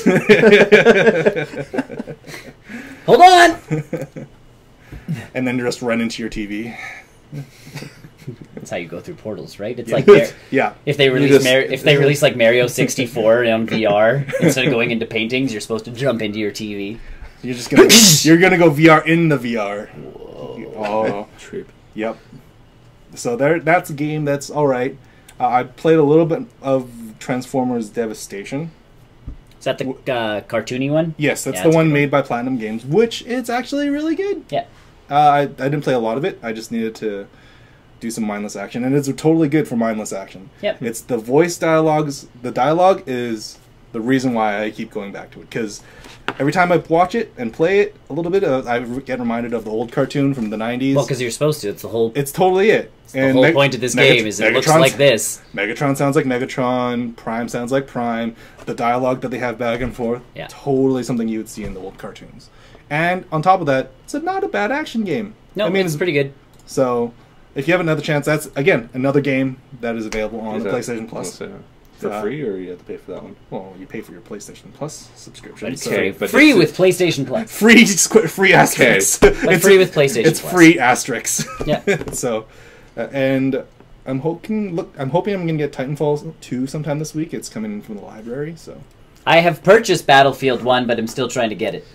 Hold on, and then just run into your TV. That's how you go through portals, right? It's like if they release like Mario 64 on VR, instead of going into paintings, you're supposed to jump into your TV. You're gonna go VR in the VR. Whoa. Oh, trip. Yep. So that's a game that's all right. I played a little bit of Transformers Devastation. Is that the cartoony one? Yes, that's the one made by Platinum Games, which is actually really good. Yeah. I didn't play a lot of it. I just needed to do some mindless action, and it's totally good for mindless action. Yep. It's the voice dialogues. The dialogue is the reason why I keep going back to it, because every time I watch it and play it a little bit, I get reminded of the old cartoon from the 90s. Well, because you're supposed to. It's totally it. The whole point of this game is it looks like this. Megatron sounds like Megatron. Prime sounds like Prime. The dialogue that they have back and forth, totally something you would see in the old cartoons. And on top of that, it's not a bad action game. No, it's pretty good. So, if you have another chance, that's, again, another game that is available on the PlayStation Plus. for free, or you have to pay for that one? Well, you pay for your PlayStation Plus subscription. But it's Okay, free. but Free it's- with PlayStation Plus. Free asterisks. But free with PlayStation It's Plus. free asterisks. Yeah. So, and I'm hoping. I'm gonna get Titanfall 2 sometime this week. It's coming in from the library. So I have purchased Battlefield 1, but I'm still trying to get it.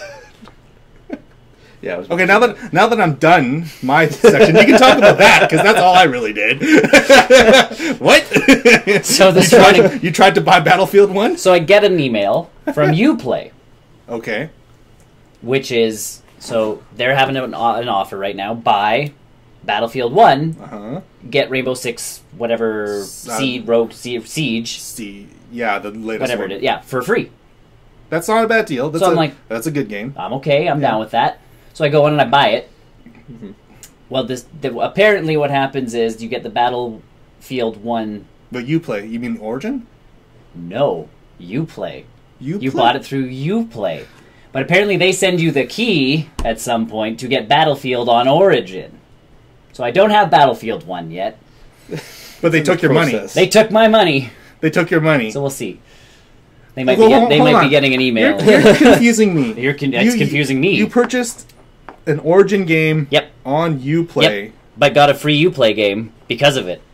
Yeah. I was okay, now that I'm done my section, you can talk about that because that's all I really did. What? So this you morning- you tried to buy Battlefield 1? So I get an email from Uplay, Okay. which is so they're having an offer right now. Buy Battlefield 1, Uh-huh. get Rainbow Six, whatever Siege, See, yeah, the latest whatever one. it is, yeah, for free. That's not a bad deal. That's So I'm like- that's a good game. I'm okay. I'm down with that. So I go in and I buy it. Well, apparently what happens is you get the Battlefield 1. But you play. You mean Origin? No, Uplay. You play? bought it through Uplay. But apparently they send you the key at some point to get Battlefield on Origin. So I don't have Battlefield 1 yet. But they took your money. process. They took my money, They took your money. so we'll see. They might Well, be hold be on. getting an email. You're confusing me. It's confusing me. You purchased an Origin game Yep. on Uplay. Yep. But got a free Uplay game because of it.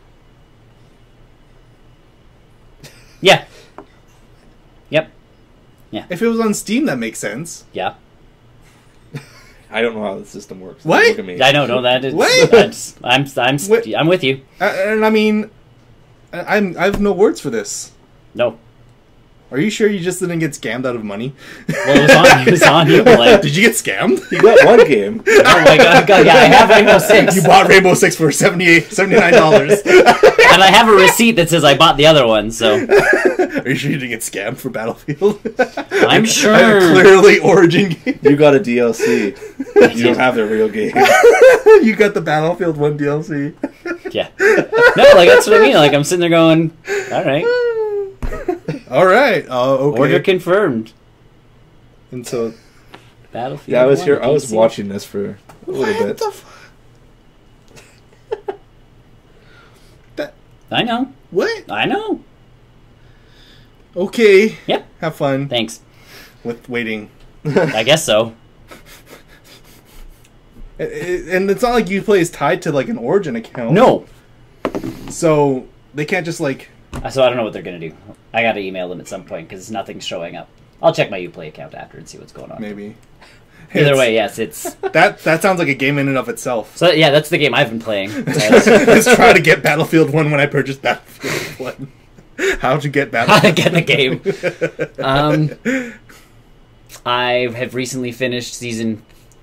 Yeah. Yep. If it was on Steam, that makes sense. Yeah. I don't know how the system works. What? Look at me. I know that is. What? What? I'm with you. And I mean, I have no words for this. No. Are you sure you just didn't get scammed out of money? Well, it was on Uplay. Did you get scammed? You got one game. Oh my god, yeah, I have Rainbow Six. You bought Rainbow Six for $79. And I have a receipt that says I bought the other one, so Are you sure you didn't get scammed for Battlefield? I'm sure. Clearly, Origin game. You got a DLC. You don't have the real game. You got the Battlefield 1 DLC. Yeah. No, like that's what I mean. Like I'm sitting there going, all right, All right. Okay. order confirmed. And so, Battlefield. Yeah, I was 1 here. I was PC. watching this for a little bit. I know. what? I know. Okay. Yep. Have fun Thanks. with waiting. I guess so. And it's not like Uplay is tied to like an Origin account. No. So they can't just like. So I don't know what they're gonna do. I gotta email them at some point because nothing's showing up. I'll check my Uplay account after and see what's going on. Maybe. Either It's- way, yes, it's. That sounds like a game in and of itself. So yeah, that's the game I've been playing. Let's try to get Battlefield 1 when I purchased Battlefield 1. How'd you get How to Battlefield? get the game. I have recently finished season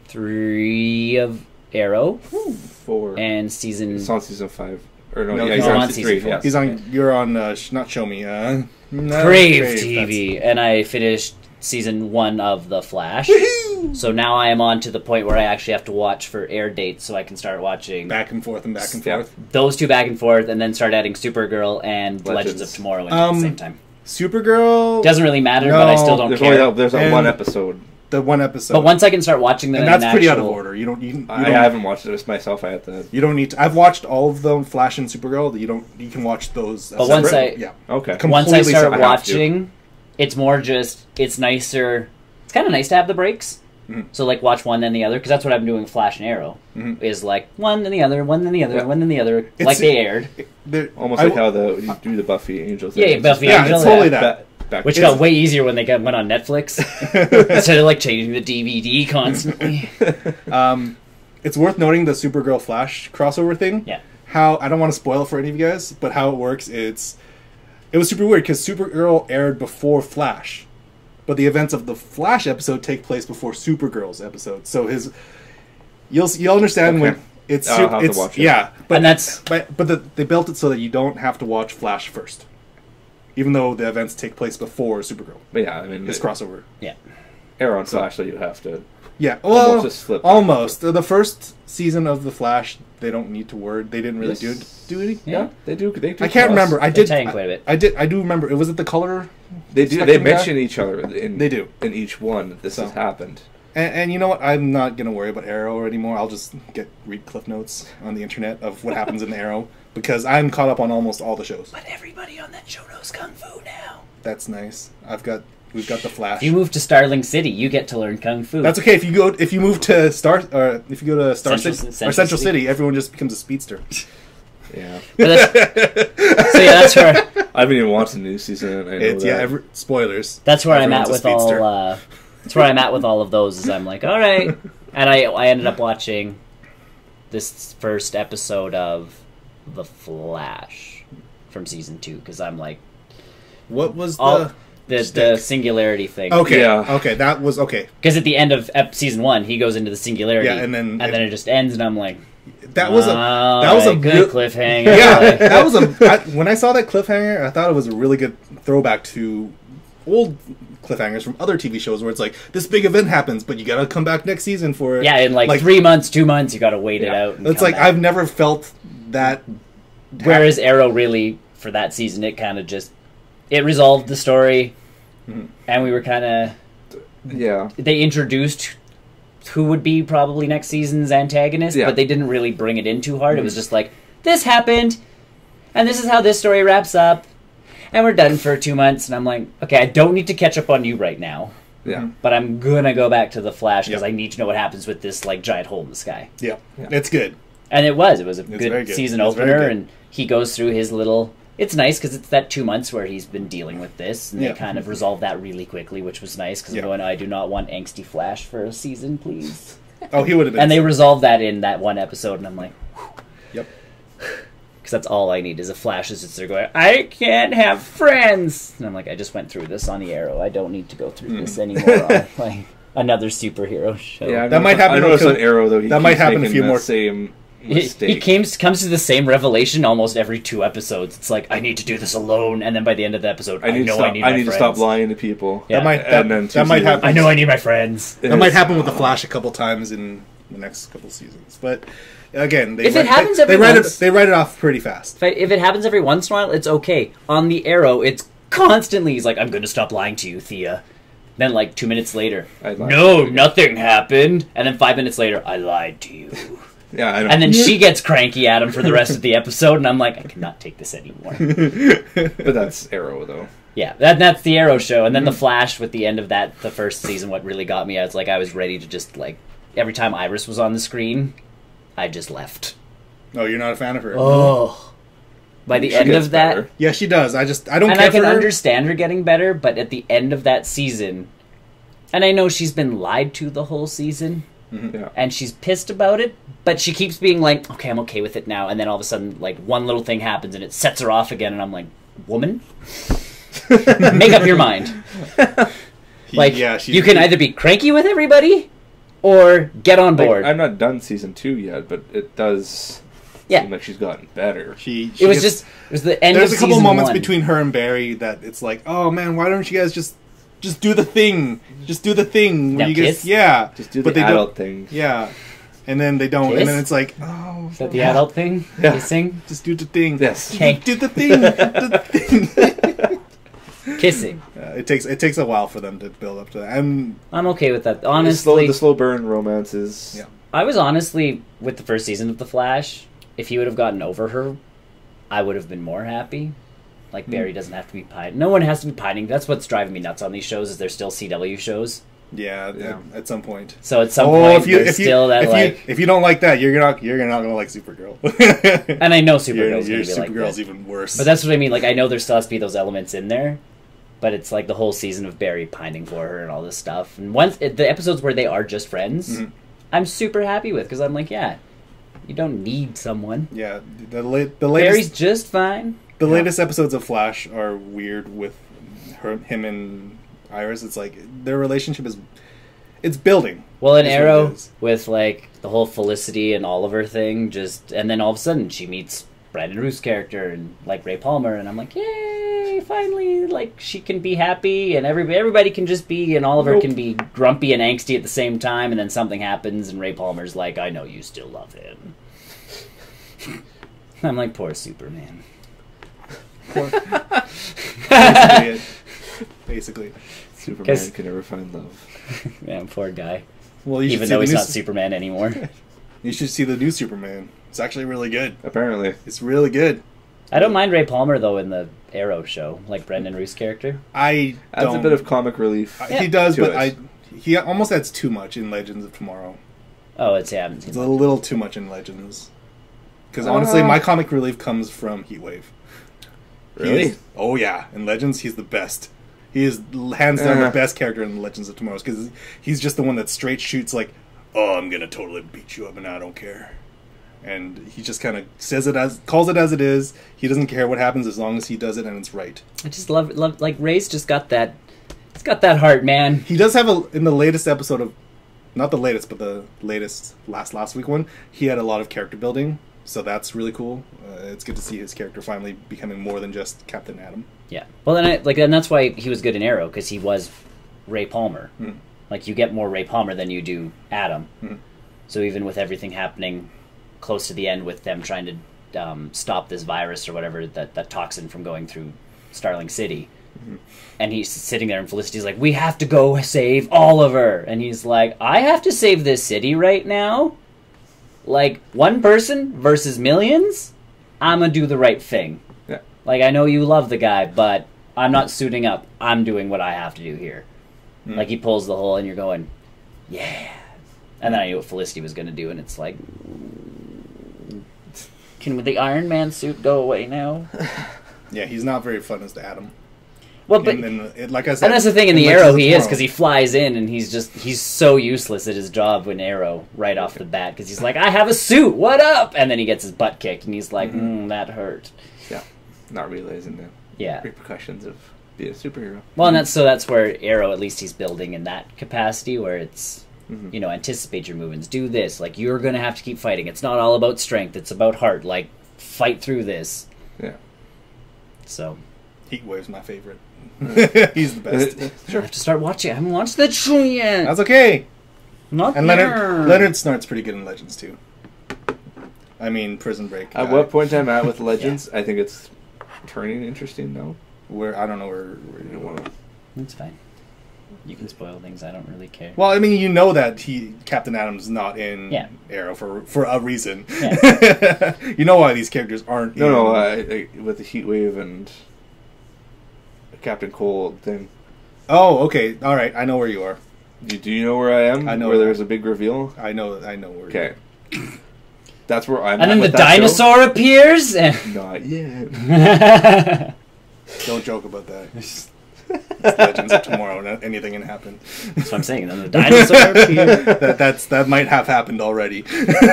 3 of Arrow 4. and season. It's on season 5. Or no, No, yeah, he's he's on on season season 3. 4. Yeah. He's on. You're on. Not Show Me. No, Crave that's- TV, and I finished season 1 of The Flash. So now I am on to the point where I actually have to watch for air dates so I can start watching Back and forth and back and Yeah. forth. those two back and forth, and then start adding Supergirl and Legends of Legends. Tomorrow in at the same time. Supergirl. Doesn't really matter, but I still don't There's care. only there's And- one episode. The one episode. But once I can start watching them, and in that's an pretty out of actual- order. You don't. I haven't watched it myself. I had to. You don't need to. I've watched all of them, Flash and Supergirl. You don't. You can watch those. But once separate. I- yeah. Okay. Completely Once I start separate. I have to. watching, it's more just it's nicer. It's kind of nice to have the breaks. Mhm. So like watch one then the other because that's what I'm doing with Flash and Arrow. Mhm. Is like one then the other, one then the other, Yeah. one then the other, It's- like they aired. Almost I like w- how you do the Buffy Angel Yeah, thing. Buffy Yeah, Angel, it's totally yeah. that. Back Which It's- got way easier when they went on Netflix instead of like changing the DVD constantly. It's worth noting the Supergirl Flash crossover thing. Yeah. How I don't want to spoil it for any of you guys, but how it works, it was super weird because Supergirl aired before Flash, but the events of the Flash episode take place before Supergirl's episode. So you'll understand Okay. when it's I'll have to it's watch it. yeah, but And that's- they built it so that you don't have to watch Flash first, even though the events take place before Supergirl. But yeah, I mean, It's crossover. Yeah. Arrow and Flash, so you have to. Yeah, well, Almost just flip. almost. The first season of the Flash, they don't need to worry. They didn't really Yes. do it. Yeah. Yeah, they do. They do. I can't cross. remember. I They did. tie in quite a bit. I do remember. It was it the color. They do. They Spectrum guy? mention each other. They do. in each one. That this So. has happened. And you know what? I'm not gonna worry about Arrow anymore. I'll just read Cliff Notes on the internet of what happens in Arrow. because I'm caught up on almost all the shows. But everybody on that show knows Kung Fu now. That's nice. We've got the Flash. If you move to Starling City, you get to learn Kung Fu. That's okay if you move to if you go to Central City. City, everyone just becomes a speedster. Yeah. That's where I haven't even watched the new season. I know that. Spoilers. that's where I'm Everyone's at a with speedster. all. That's where I'm at with all of those. Is I'm like, all right, and I ended up watching this first episode of The Flash from season 2 because I'm like, What was the stick? singularity thing. Okay. Yeah. Okay, that was okay. Because at the end of season 1, he goes into the singularity, Yeah, and then it just ends, and I'm like, That was a good real- cliffhanger. Yeah, that was when I saw that cliffhanger, I thought it was a really good throwback to old cliffhangers from other TV shows where it's like this big event happens, but you gotta come back next season for it. Yeah, in like 3 months, 2 months, you got to wait it out. And It's come like back. I've never felt that. Whereas Arrow really, for that season, it kind of just it resolved the story, and we were kind of Yeah. they introduced who would be probably next season's antagonist, Yeah. but they didn't really bring it in too hard. It was just like this happened, and this is how this story wraps up, and we're done for 2 months. And I'm like, okay, I don't need to catch up on you right now, Yeah. but I'm gonna go back to the Flash because Yep. I need to know what happens with this like giant hole in the sky. Yeah, Yeah. it's good. And it was a very good good. season It's very opener, good. and he goes through his little. It's nice because it's that 2 months where he's been dealing with this, and Yeah. they kind of resolved that really quickly, which was nice because Yeah. I'm going, I do not want angsty Flash for a season, please. Oh, he would have been. And they resolved that in that one episode, and I'm like, Yep. because that's all I need is a Flash is just there going, I can't have friends, and I'm like, I just went through this on the Arrow. I don't need to go through this anymore on like another superhero show. Yeah, That might happen I to noticed a- on Arrow though. that might happen a few more- Same He mistake. comes to the same revelation almost every 2 episodes. It's like I need to do this alone, and then by the end of the episode, I I need know to stop, I need. I my need to friends. stop lying to people. Yeah. That might And then that might seasons- happen. I know I need my friends. That might happen with the Flash a couple times in the next couple seasons, but again, If it happens every they once- they write it off pretty fast. If it happens every once in a while, it's okay. On the Arrow, it's constantly. He's like, I'm going to stop lying to you, Thea. Then, like 2 minutes later, I lied no, to you. nothing happened. And then 5 minutes later, I lied to you. Yeah, I know. And then she gets cranky at him for the rest of the episode, and I'm like, I cannot take this anymore. But that's Arrow though. Yeah, that's the Arrow show, and then the Flash with the end of that, the first season. What really got me, I was like, I was ready to just like every time Iris was on the screen, I just left. Oh, you're not a fan of her? Oh, by the She end gets of that, better. Yeah, she does. I don't and care I can for her. understand her getting better, but at the end of that season, and I know she's been lied to the whole season, Yeah. and she's pissed about it, but she keeps being like, okay, I'm okay with it now, and then all of a sudden, like, one little thing happens, and it sets her off again, and I'm like, woman? Make up your mind. Like, yeah, she, you can either be cranky with everybody, or get on Like, board. I'm not done season 2 yet, but it does Yeah. seem like she's gotten better. She It was gets- it was the end There's of a couple season moments 1. between her and Barry that it's like, oh man, why don't you guys just do the thing? Just do the thing. Where Now you kiss? guys, yeah, Just do But the they adult don't, thing. Yeah, and then they don't, Kiss? and then it's like, oh, Is that the adult thing? Yeah. Kissing? just do the thing. Yes. Okay. Do the thing. Do the thing. Kissing. It takes a while for them to build up to that. And I'm okay with that. The Honestly, slow burn romances. Yeah. I was honestly, with the first season of The Flash, if he would have gotten over her, I would have been more happy. Like, Barry doesn't have to be pining. No one has to be pining. That's what's driving me nuts on these shows, is they're still CW shows. yeah, Yeah. at some point. So at some point, there's still that, if you don't like that, you're not gonna like Supergirl. and I know your Supergirl's going to be like Supergirl's that. even worse. But that's what I mean. Like, I know there still has to be those elements in there, but it's like the whole season of Barry pining for her and all this stuff. And once the episodes where they are just friends, Mhm. I'm super happy with, because I'm like, yeah, you don't need someone. yeah, the Barry's latest just fine. the latest episodes of Flash are weird with him and Iris. It's like their relationship it's building. Well, in Is what it Arrow, is. with like the whole Felicity and Oliver thing, and then all of a sudden she meets Brandon Roof's character and like Ray Palmer, and I'm like, yay! Finally, like she can be happy, and everybody can just be, and Oliver Nope. can be grumpy and angsty at the same time, and then something happens, and Ray Palmer's like, I know you still love him. I'm like, poor Superman. Basically, basically. Superman 'Cause- can never find love. Man, poor guy. Well, you should Even see though the he's new not Superman anymore. You should see the new Superman. It's actually really good. Apparently. It's really good. I don't mind Ray Palmer though in the Arrow show, like Brendan Roos' character. I Adds don't. a bit of comic relief. He does, to but it. he almost adds too much in Legends of Tomorrow. Oh, I haven't seen It's a that. little too much in Legends. Because honestly, my comic relief comes from Heatwave. Really? Oh yeah, in Legends, he's the best. He is hands down the Uh-huh. best character in Legends of Tomorrow because he's just the one that straight shoots like, "Oh, I'm gonna totally beat you up, and I don't care." And he just kind of calls it as it is. He doesn't care what happens as long as he does it and it's right. I just love like Ray's just got that. He's got that heart, man. He does have in the latest episode of, not the latest, but the latest last week one. He had a lot of character building, so that's really cool. It's good to see his character finally becoming more than just Captain Atom. Yeah. Well, and that's why he was good in Arrow because he was Ray Palmer. Mm. Like you get more Ray Palmer than you do Adam. Mm. So even with everything happening close to the end, with them trying to stop this virus or whatever that toxin from going through Starling City, and he's sitting there and Felicity's like, "We have to go save Oliver," and he's like, "I have to save this city right now. Like one person versus millions. I'm gonna do the right thing." Yeah. Like, I know you love the guy, but I'm not suiting up. I'm doing what I have to do here. Mm. Like, he pulls the hole, and you're going, yeah. And then I knew what Felicity was going to do, and it's like, can the Iron Man suit go away now? Yeah, he's not very fun as the Atom. Well, but... Like I said, And that's the thing, in the Legends Arrow of he is, Tomorrow- because he flies in, and he's so useless at his job in Arrow, right off the bat, because he's like, I have a suit, what up? And then he gets his butt kicked, and he's like, that hurt. Yeah. Not realizing the Yeah. repercussions of being a superhero. Well, and that's where Arrow, at least he's building in that capacity, where it's, Mhm. you know, anticipate your movements, do this, like, you're gonna have to keep fighting. It's not all about strength, it's about heart, like, fight through this. Yeah. So, Heatwave's my favorite. He's the best. I have to start watching. I haven't watched that show yet. That's okay. Not And there. Leonard Snart's pretty good in Legends too. I mean, Prison Break. At what point I'm at with Legends, I think it's turning interesting now. Where I don't know where I don't wanna- That's fine. You can spoil things. I don't really care. Well, I mean, you know that Captain Atom's not in Yeah. Arrow for a reason. Yeah. You know why these characters aren't. No, in... with the heat wave and Captain Cold thing. Oh, okay, all right. I know where you are. Do you know where I am? I know where that. there's a big reveal. I know where. Okay, that's where I'm. And then at the with that show. dinosaur appears, and Not yet. Don't joke about that. It's Legends of Tomorrow. Anything can happen. that's what I'm saying. Then the dinosaur appears. That might have happened already.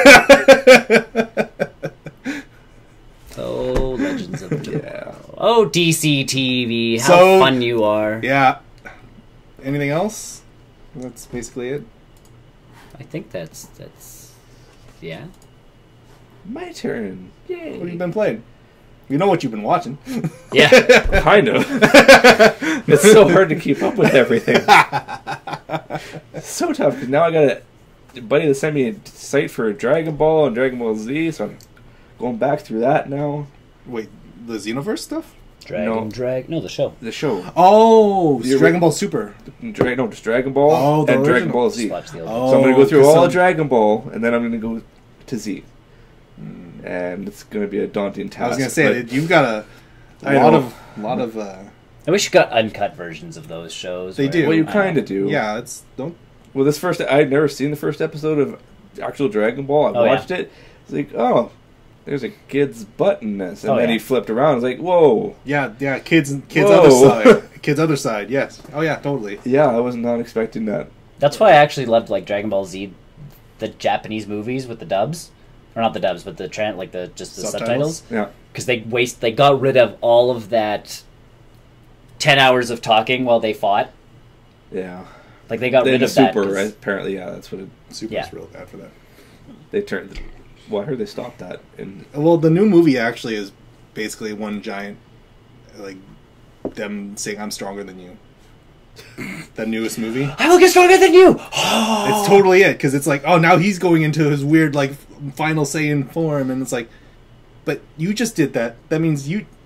Oh, Legends of Tomorrow. Yeah. Oh, DC TV, how So- fun you are. Yeah. Anything else? That's basically it. I think that's yeah. My turn. Yay. What have you been playing? You know what you've been watching. Yeah. Kind of. It's so hard to keep up with everything. It's so tough because now I got a buddy that sent me a site for Dragon Ball and Dragon Ball Z, so I'm going back through that now. Wait, the Xenoverse stuff? No, the show. The show. Oh, You're Dragon right. Ball Super. No, just Dragon Ball Oh, the and Dragon original. Ball Just Z. watch the old Oh. So I'm going to go through 'cause all some- of Dragon Ball, and then I'm going to go to Z. And it's going to be a daunting task. I was gonna say but you've got a I lot know. of. I wish you got uncut versions of those shows. They where- do. Well, you I kind know. of do. Yeah, it's don't. Well, this first, I'd never seen the first episode of actual Dragon Ball. I Oh, yeah. watched it. It's like, oh, there's a kid's butt in this. And Oh, then yeah. he flipped around. I was like, whoa. Yeah, kids Whoa. other side. Kids other side. Yes. Oh yeah, totally. Yeah, I was not expecting that. That's why I actually loved like Dragon Ball Z, the Japanese movies with the dubs, or not the dubs, but the just the subtitles. Yeah. Because they got rid of all of that 10 hours of talking while they fought. Yeah. Like they got Then rid the of that. Super, 'cause- right? Apparently, yeah, that's what it, Super's Yeah. real bad for that. they turned. Well, I heard they stopped that. And Well, the new movie actually is basically one giant, like, them saying "I'm stronger than you." The newest movie. I will get stronger than you. It's totally it because it's like, oh, now he's going into his weird like final Saiyan form, and it's like, but you just did that. That means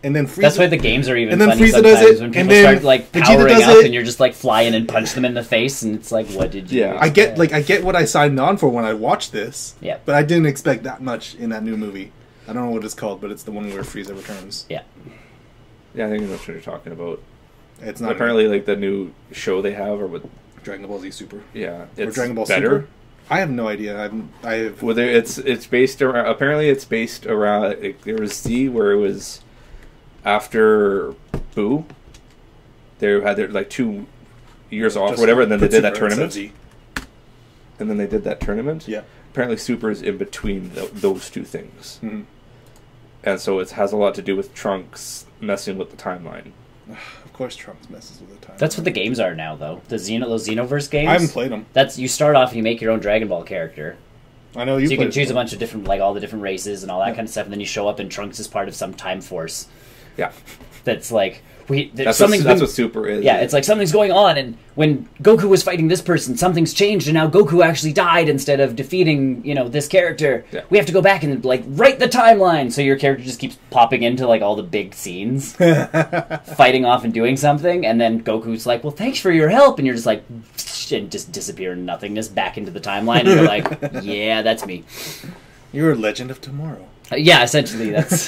and then Frieza. That's why the games are even And then funny Frieza does sometimes it, when and people then start like Vegeta powering does up it. and you're just like fly in and punch them in the face, and it's like, what did you? Yeah. I get what I signed on for when I watched this. Yeah. But I didn't expect that much in that new movie. I don't know what it's called, but it's the one where Frieza returns. Yeah. Yeah, I think that's what you're talking about. It's not Apparently, like the new show they have, or what? Dragon Ball Z Super. Yeah, Or it's Dragon Ball better. Super. I have no idea. I have. Whether it's based around. Apparently, it's based around. Like, there was Z where it was after Boo. They had their like 2 years off, or whatever, and then they did that tournament. And then they did that tournament. Yeah. Apparently, Super is in between those two things, Mhm. and so it has a lot to do with Trunks messing with the timeline. Of course, Trunks messes with the time. That's what the games are now, though. Those Xenoverse games. I haven't played them. That's you start off and you make your own Dragon Ball character. I know you. So you can played choose a them. bunch of different, like all the different races and all that Yeah. kind of stuff, and then you show up and Trunks is part of some time force. Yeah, That's like that's something's what been- Super is. Yeah, it's like something's going on, and when Goku was fighting this person, something's changed, and now Goku actually died instead of defeating, this character. Yeah. We have to go back and like write the timeline, so your character just keeps popping into like all the big scenes, fighting off and doing something, and then Goku's like, "Well, thanks for your help," and you're just like, and just disappear in nothingness back into the timeline, and you're like, "Yeah, that's me." You're a Legend of Tomorrow. Yeah, essentially, that's.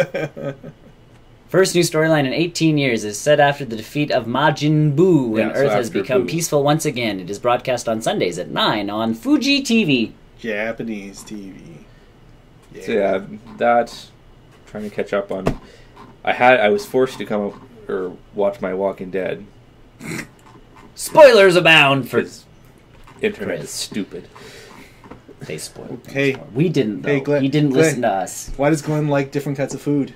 First new storyline in 18 years is set after the defeat of Majin Buu, and Yeah, so Earth has after become Buu. peaceful once again. It is broadcast on Sundays at 9 on Fuji TV. Japanese TV. So yeah, that trying to catch up on. I was forced to come up or watch my Walking Dead Spoilers abound for... because internet is Chris. stupid. They spoiled. Hey. We didn't, though. Hey, Glenn- He didn't Glenn. listen to us. Why does Glenn like different kinds of food?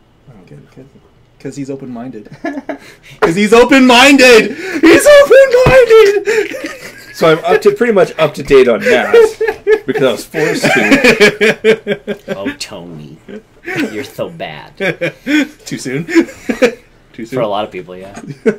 Because he's open-minded. Because he's open-minded! He's open-minded! So I'm pretty much up to date on that because I was forced to. Oh, Tony. You're so bad. Too soon? Too soon? For a lot of people, yeah.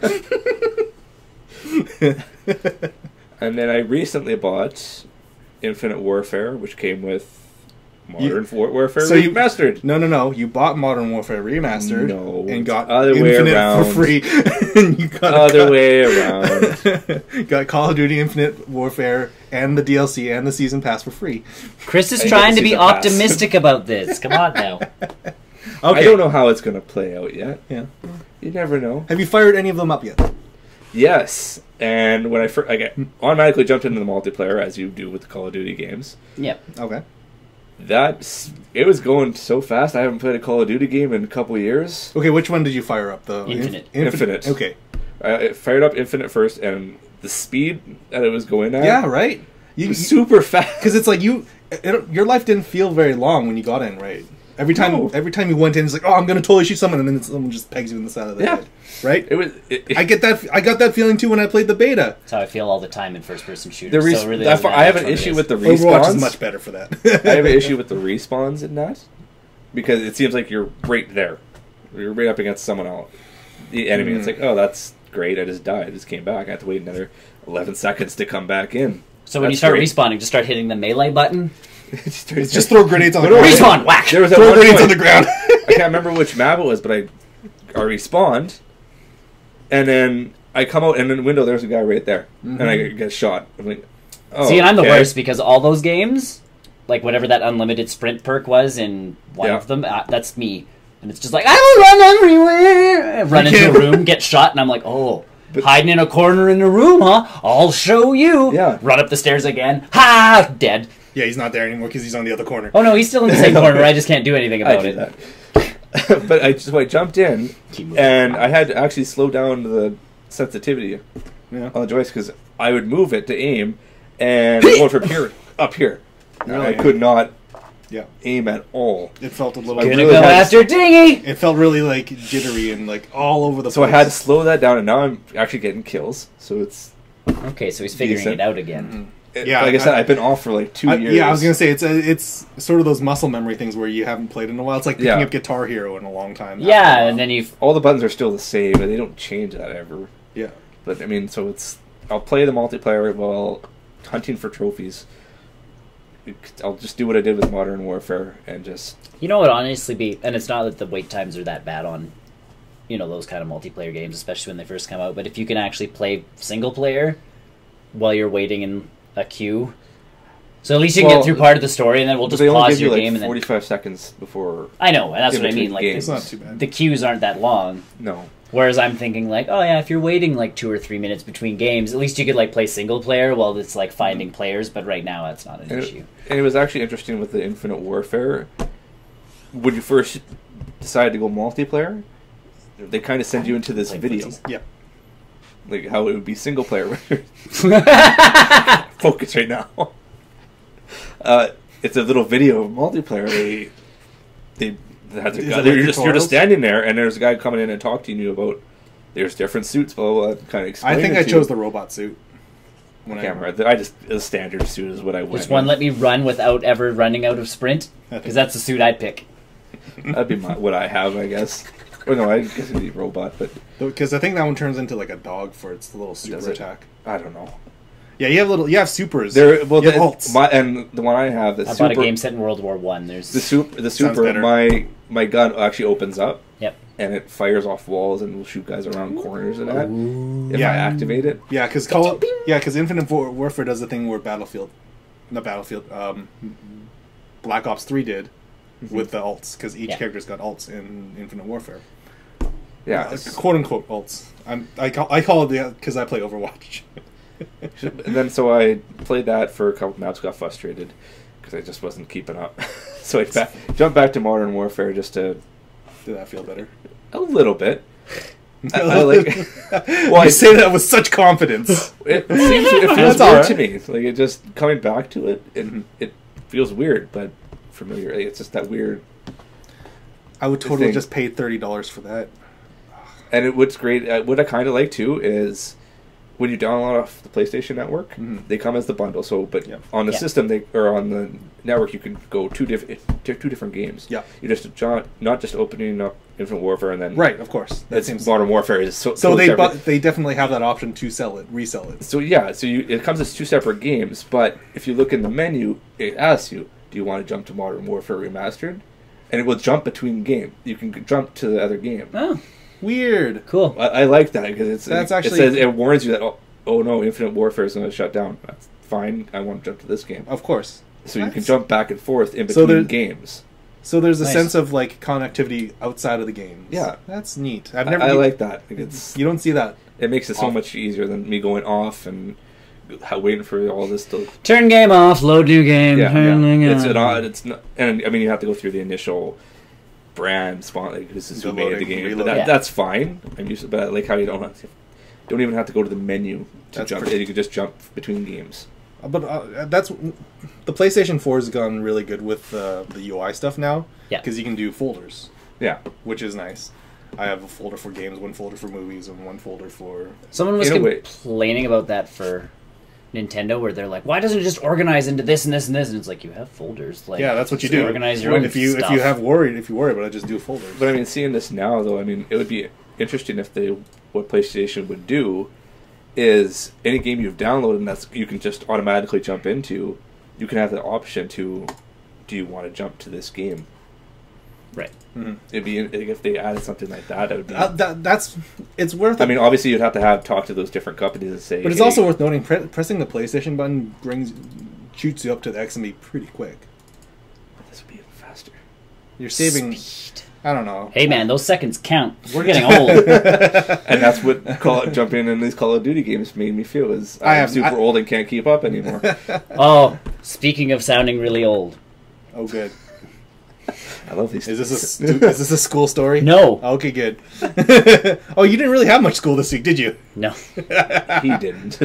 And then I recently bought Infinite Warfare, which came with Modern Warfare so you- Remastered. No. You bought Modern Warfare Remastered No, and got other way Infinite around. for free. And you got Other way around. got Call of Duty Infinite Warfare and the DLC and the Season Pass for free. Chris is I trying get to be season pass. optimistic about this. Come on now. Okay. I don't know how it's going to play out yet. Yeah. You never know. Have you fired any of them up yet? Yes, and when I automatically jumped into the multiplayer, as you do with the Call of Duty games. Yep. Okay. It was going so fast. I haven't played a Call of Duty game in a couple of years. Okay, which one did you fire up? The Infinite. Infinite. Okay. I fired up Infinite first, and the speed that it was going at, Yeah, right. it was super fast. Because it's like your life didn't feel very long when you got in, right? Every time you went in, it's like, oh, I'm gonna totally shoot someone, and then someone just pegs you in the side of the Yeah. head, right? It was. I get that. I got that feeling too when I played the beta. That's how I feel all the time in first-person shooters. So it really I doesn't matter have which an one it issue is. with the Overwatch is respawns. much better for that. I have an issue with the respawns in that because it seems like you're right there. You're right up against someone else, the enemy. It's like, oh, that's great. I just died. I just came back. I have to wait another 11 seconds to come back in. So when you That's start great. respawning, just start hitting the melee button. Just throw grenades on the No, ground. Respawn! Whack! There was at Throw one grenades point, on the ground. I can't remember which map it was, but I respawned, and then I come out, and in the window there's a guy right there, and I get shot. I'm like, oh, See, and I'm the okay. worst because all those games, like whatever that unlimited sprint perk was in one Yeah. of them, that's me. And it's just like, I will run everywhere! Run into a room, get shot, and I'm like, oh, hiding in a corner in a room, huh? I'll show you! Yeah. Run up the stairs again. Ha! Dead. Yeah, he's not there anymore because he's on the other corner. Oh no, he's still in the same corner. I just can't do anything I about do it. that. But I jumped in, Keep moving. and I had to actually slow down the sensitivity Yeah. on the joystick because I would move it to aim, and going from here up here. Really? I could not Yeah. aim at all. It felt a little. Gonna really go had- after Dingy! It felt really like jittery and like all over the So I place. had to slow that down, and now I'm actually getting kills. So it's Okay, so he's figuring Decent. it out again. Yeah, like I said, I've been off for like 2 years. Yeah, I was gonna say it's sort of those muscle memory things where you haven't played in a while. It's like picking Yeah. up Guitar Hero in a long time. Yeah, After a while. and then you've... All the buttons are still the same, and they don't change that ever. yeah. But I mean, so I'll play the multiplayer while hunting for trophies. I'll just do what I did with Modern Warfare and just You know what would honestly be, and it's not that the wait times are that bad on, those kind of multiplayer games, especially when they first come out. But if you can actually play single player while you're waiting in a queue, so at least you can get through part of the story, and then we'll just they only pause give you your like game. And 45 seconds before. I know, and that's in what I between mean. Like games. It's not too bad. the queues aren't that long. No. Whereas I'm thinking like, oh yeah, if you're waiting like 2 or 3 minutes between games, at least you could like play single player while it's like finding players. But right now, that's not an issue. And it was actually interesting with the Infinite Warfare. When you first decide to go multiplayer, they kind of send you into this Like video, footsies. Yep. like how it would be single player. Focus right now. It's a little video of multiplayer. They had Is their it guy, like you're just tutorials? standing there, and there's a guy coming in and talking to you about there's different suits, blah blah. blah kind of explain. I think it I to chose you. the robot suit. When I can't remember. I just a standard suit is what I went. Just one with. let me run without ever running out of sprint, I think- because that's the suit I'd pick. That'd be what I have, I guess. Or no, I guess it'd be robot, but Because I think that one turns into like a dog for its little super Does it? attack. I don't know. Yeah, you have supers. There, you have ults. and the one I have, the I super, bought a game set in World War One. There's the Sounds super, better. my gun actually opens up Yep. and it fires off walls and will shoot guys around corners and that. If Yeah. I activate it, Yeah, because Infinite Warfare does the thing where Black Ops 3 did with the ults, because each Yeah. character's got ults in Infinite Warfare. yeah. Quote unquote ults. I call it because I play Overwatch. And then so I played that for a couple maps, got frustrated because I just wasn't keeping up. So I jumped back to Modern Warfare just to Did that feel better? a little bit. I like. Well, You say that with such confidence. It feels That's weird alright. to me. Like it just coming back to it, it feels weird, but familiar. Like, it's just that weird. I would totally thing. just pay $30 for that. And what's great, what I kind of like too, is when you download off the PlayStation Network, they come as the bundle. So, but Yep. on the Yeah. system, or on the network, you can go two different games. Yeah. You just not just opening up Infinite Warfare and then Right, of course. That It's seems Modern Warfare is so so. separate. They definitely have that option to resell it. So yeah, it comes as two separate games, but if you look in the menu, it asks you, do you want to jump to Modern Warfare Remastered? And it will jump between game. You can jump to the other game. oh, Weird. cool. I like that because That's it actually- says it warns you that oh no, Infinite Warfare is going to shut down. That's fine. I want to jump to this game, Of course. so you can That's- jump back and forth in So between there- games. So there's a Nice. sense of like connectivity outside of the games. Yeah. That's neat. I like that. Like, it's You don't see that. it makes it so off. much easier than me going off and waiting for all this to. Turn game off. Load new game. Yeah, turning it's on. an odd. It's not, and I mean you have to go through the initial brand spawn. Like this is who made the Downloading, game, but reloading. Yeah. that's fine. I'm used to, but I like how you don't even have to go to the menu to That's jump. pretty- You can just jump between games. But that's the PlayStation 4 has gone really good with the UI stuff now. Yeah. Because you can do folders, Yeah, which is nice. I have a folder for games, one folder for movies, and one folder for. Someone was In a way. complaining about that for Nintendo, where they're like, "Why doesn't it just organize into this and this and this?" And it's like you have folders. Like, Yeah, that's what you just do. Organize your own if you stuff. if you worry about it, just do folders. but I mean, seeing this now though, I mean, it would be interesting if what PlayStation would do is any game you've downloaded and that's you can just automatically jump into. You can have the option to, do you want to jump to this game? Right. It'd be if they added something like that. It would be. That's it's worth. I mean, obviously, you'd have to talk to those different companies and say. but it's hey, also worth noting pressing the PlayStation button shoots you up to the XMB pretty quick. This would be even faster. You're saving. Speed. I don't know. Hey man, those seconds count. We're getting old. And that's what jumping in these Call of Duty games made me feel is I'm super old and can't keep up anymore. Oh, speaking of sounding really old. Oh, good. I love these. Is this a school story? No. Okay, good. Oh, you didn't really have much school this week, did you? No. He didn't.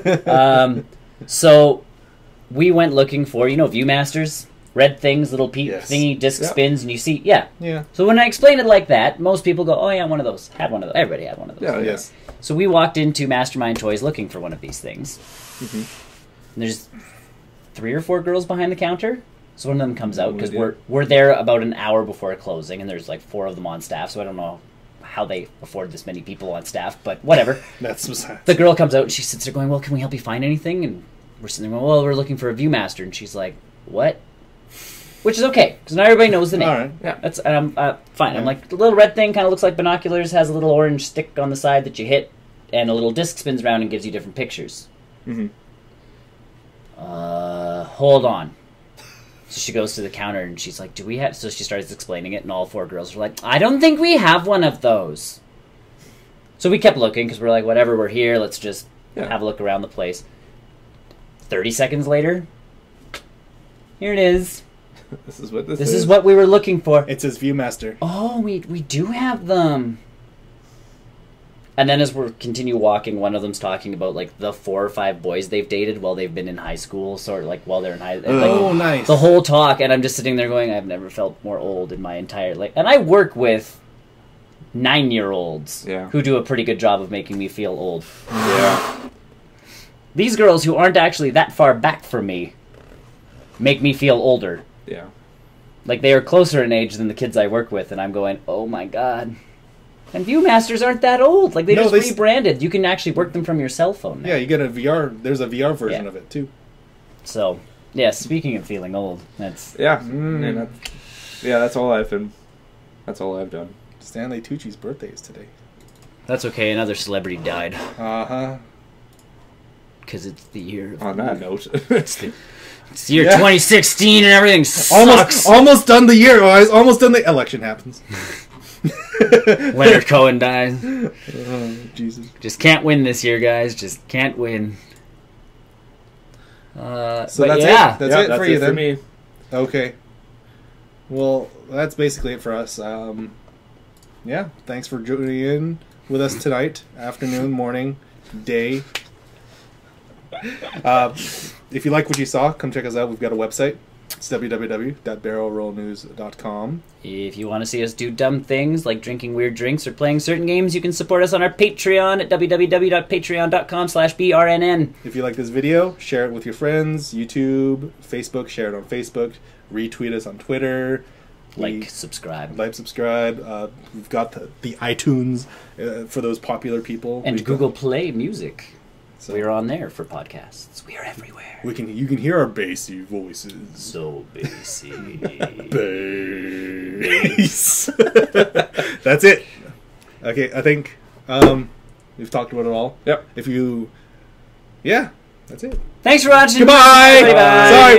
So we went looking for, Viewmasters, red things, little Yes. thingy, disc Yeah. spins, and you see, yeah. Yeah. So when I explain it like that, most people go, "Oh yeah, one of those." Had one of those. Everybody had one of those. Yeah, Yes. So we walked into Mastermind Toys looking for one of these things. And there's 3 or 4 girls behind the counter. So one of them comes out because we're there about an hour before closing, and there's like 4 of them on staff. So I don't know how they afford this many people on staff, but whatever. That's besides. The girl comes out and she sits there going, "Well, can we help you find anything?" And we're sitting there going, "Well, we're looking for a Viewmaster." And she's like, what? Which is okay, because not everybody knows the name. All right. Yeah. That's fine. Yeah. I'm like, the little red thing kind of looks like binoculars, has a little orange stick on the side that you hit, and a little disc spins around and gives you different pictures. Mm-hmm. Hold on. So she goes to the counter and she's like, do we have... So she starts explaining it, and all 4 girls are like, I don't think we have one of those. So we kept looking, because we're like, whatever, we're here, let's just have a look around the place. 30 seconds later, here it is. This is what this This is what we were looking for. It says Viewmaster. Oh, we do have them. And then as we continue walking, one of them's talking about like the 4 or 5 boys they've dated while they've been in high school, sort of like while they're in high. Oh, Like, nice. the whole talk, and I'm just sitting there going, I've never felt more old in my entire life. And I work with 9-year-olds who do a pretty good job of making me feel old. Yeah. These girls who aren't actually that far back from me make me feel older. Yeah. Like, they are closer in age than the kids I work with, and I'm going, oh my god. And Viewmasters aren't that old. Like, they just rebranded. You can actually work them from your cell phone now. Yeah, you get a VR. There's a VR version Yeah. of it, too. So, yeah, speaking of feeling old, that's... Yeah. And that's all I've been... That's all I've done. Stanley Tucci's birthday is today. That's okay, another celebrity died. Uh-huh. Because it's the year of... On that note. It's the year 2016 and everything sucks. Almost done the year. Almost done the... Election happens. Leonard Cohen dies. Oh, Jesus. Just can't win this year, guys. Just can't win. So but that's yeah. it. That's it for you then. For me. Okay. Well, that's basically it for us. Yeah, thanks for joining in with us tonight, afternoon, morning, day. If you like what you saw, come check us out. We've got a website. It's www.barrelrollnews.com. If you want to see us do dumb things like drinking weird drinks or playing certain games, you can support us on our Patreon at www.patreon.com/brnn. If you like this video, share it with your friends, YouTube, Facebook, share it on Facebook, retweet us on Twitter. Subscribe. Like, subscribe. We've got the iTunes for those popular people. And We've Google got, Play Music. so We're on there for podcasts. We are everywhere. you can hear our bassy voices. So bassy. Bass. That's it. Okay, I think we've talked about it all. Yep. Yeah, that's it. Thanks for watching. Goodbye. Bye-bye. Sorry.